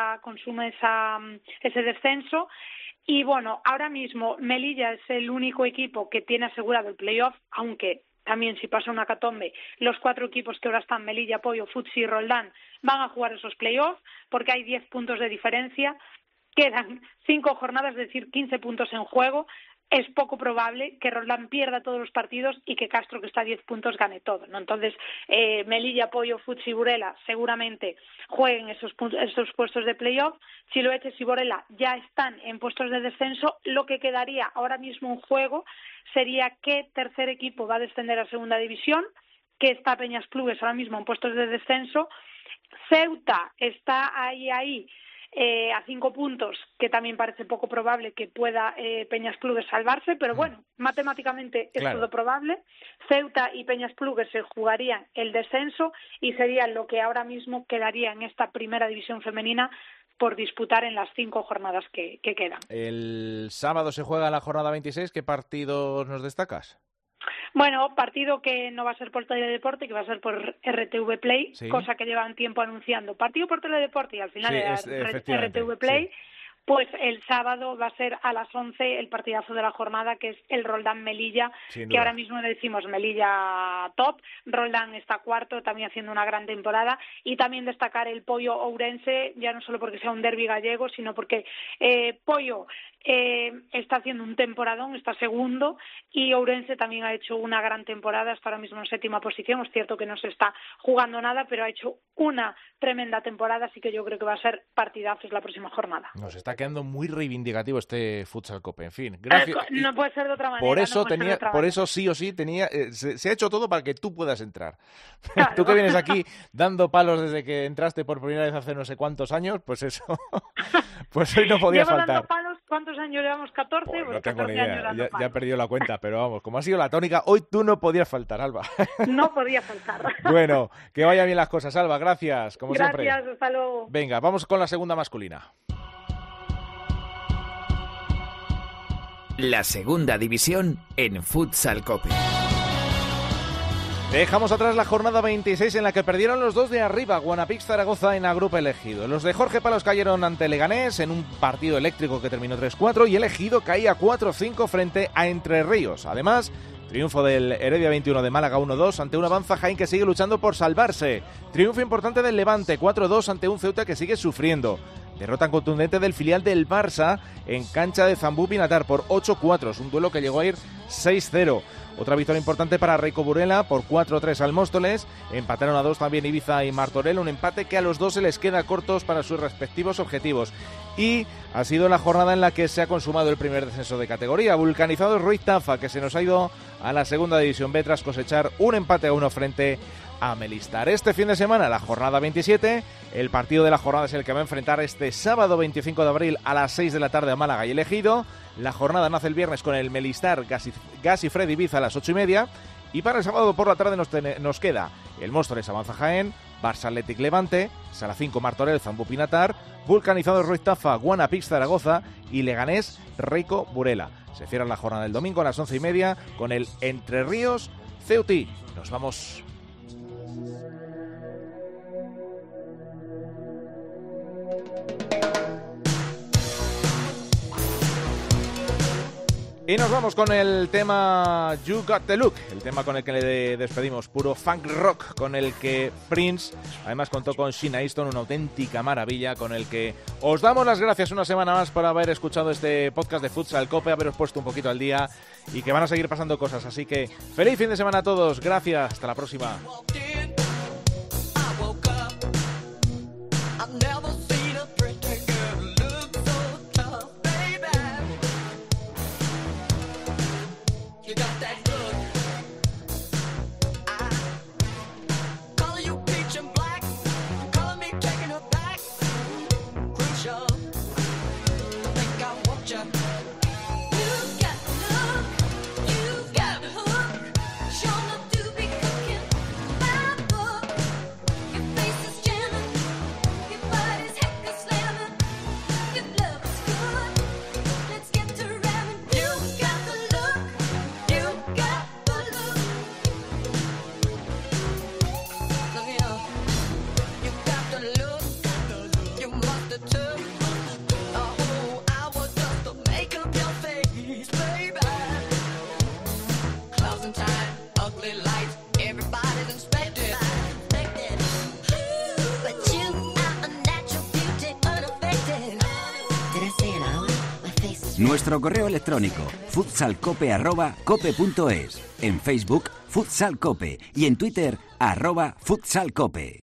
ese descenso. Y bueno, ahora mismo Melilla es el único equipo que tiene asegurado el playoff, aunque también si pasa una hecatombe, los 4 equipos que ahora están, Melilla, Pollo, Futsi y Roldán, van a jugar esos playoffs porque hay 10 puntos de diferencia, quedan 5 jornadas, es decir, 15 puntos en juego. Es poco probable que Roldán pierda todos los partidos y que Castro, que está a 10 puntos, gane todo, ¿no? Entonces, Melilla, Pollo, Futsi y Burela seguramente jueguen esos puestos de playoff. Chiloetes y Burela ya están en puestos de descenso. Lo que quedaría ahora mismo en juego sería qué tercer equipo va a descender a segunda división, que está Peñasplugues ahora mismo en puestos de descenso. Ceuta está ahí a 5 puntos, que también parece poco probable que pueda Peñasplugues salvarse, pero bueno, matemáticamente es todo probable. Ceuta y Peñasplugues se jugarían el descenso y sería lo que ahora mismo quedaría en esta primera división femenina por disputar en las 5 jornadas que quedan. El sábado se juega la jornada 26, ¿qué partidos nos destacas? Bueno, partido que no va a ser por Teledeporte, que va a ser por RTV Play, cosa que llevan tiempo anunciando. Partido por Teledeporte y al final era RTV Play. Pues el sábado va a ser a las 11 el partidazo de la jornada, que es el Roldán Melilla, que ahora mismo le decimos Melilla top. Roldán está cuarto, también haciendo una gran temporada. Y también destacar el Pollo Ourense, ya no solo porque sea un derbi gallego, sino porque Pollo está haciendo un temporadón, está segundo, y Ourense también ha hecho una gran temporada, está ahora mismo en 7ª posición. Es cierto que no se está jugando nada, pero ha hecho una tremenda temporada, así que yo creo que va a ser partidazo la próxima jornada. Nos está quedando muy reivindicativo este Futsal Cope, en fin. Gracias. No puede ser de otra manera. Por eso sí o sí se ha hecho todo para que tú puedas entrar. Claro. Tú que vienes aquí dando palos desde que entraste por primera vez hace no sé cuántos años, pues eso, pues hoy no podía faltar. Dando palos, ¿cuántos años llevamos? 14, pues no tengo ni idea, ya he perdido la cuenta, pero vamos, como ha sido la tónica, hoy tú no podías faltar, Alba. No podía faltar. Bueno, que vayan bien las cosas, Alba, gracias, como siempre. Gracias, hasta luego. Venga, vamos con la segunda masculina. La segunda división en Futsal Cope. Dejamos atrás la jornada 26 en la que perdieron los 2 de arriba, Guanapix Zaragoza en Agrupa Elegido. Los de Jorge Palos cayeron ante Leganés en un partido eléctrico que terminó 3-4 y Elegido caía 4-5 frente a Entre Ríos. Además, triunfo del Heredia 21 de Málaga 1-2 ante un Avanza Jaén que sigue luchando por salvarse. Triunfo importante del Levante 4-2 ante un Ceuta que sigue sufriendo. Derrota contundente del filial del Barça en cancha de Zambú Pinatar por 8-4. Es un duelo que llegó a ir 6-0. Otra victoria importante para Reico Burela por 4-3 al Móstoles. Empataron a 2 también Ibiza y Martorell. Un empate que a los dos se les queda cortos para sus respectivos objetivos. Y ha sido la jornada en la que se ha consumado el primer descenso de categoría. Vulcanizado Ruiz Tafa, que se nos ha ido a la segunda división B tras cosechar un empate a 1 frente a Melistar. Este fin de semana, la jornada 27, el partido de la jornada es el que va a enfrentar este sábado 25 de abril a las 6 de la tarde a Málaga y Elegido. La jornada nace el viernes con el Melistar Gas y Freddy Ibiza a las 8:30. Y para el sábado por la tarde nos queda el Móstoles Avanza Jaén, Barça Athletic Levante, Sala 5 Martorell Zambú Pinatar, Vulcanizados Ruiz Tafa Guanapix Zaragoza y Leganés Rico Burela. Se cierra la jornada del domingo a las 11:30 con el Entre Ríos Ceutí. Nos vamos. Y nos vamos con el tema You Got The Look, el tema con el que le despedimos, puro funk rock, con el que Prince además contó con Sheena Easton, una auténtica maravilla, con el que os damos las gracias una semana más por haber escuchado este podcast de Futsal Cope, haberos puesto un poquito al día y que van a seguir pasando cosas, así que feliz fin de semana a todos, gracias, hasta la próxima. Nuestro correo electrónico futsalcope@cope.es, en Facebook Futsal Cope y en Twitter @futsalcope.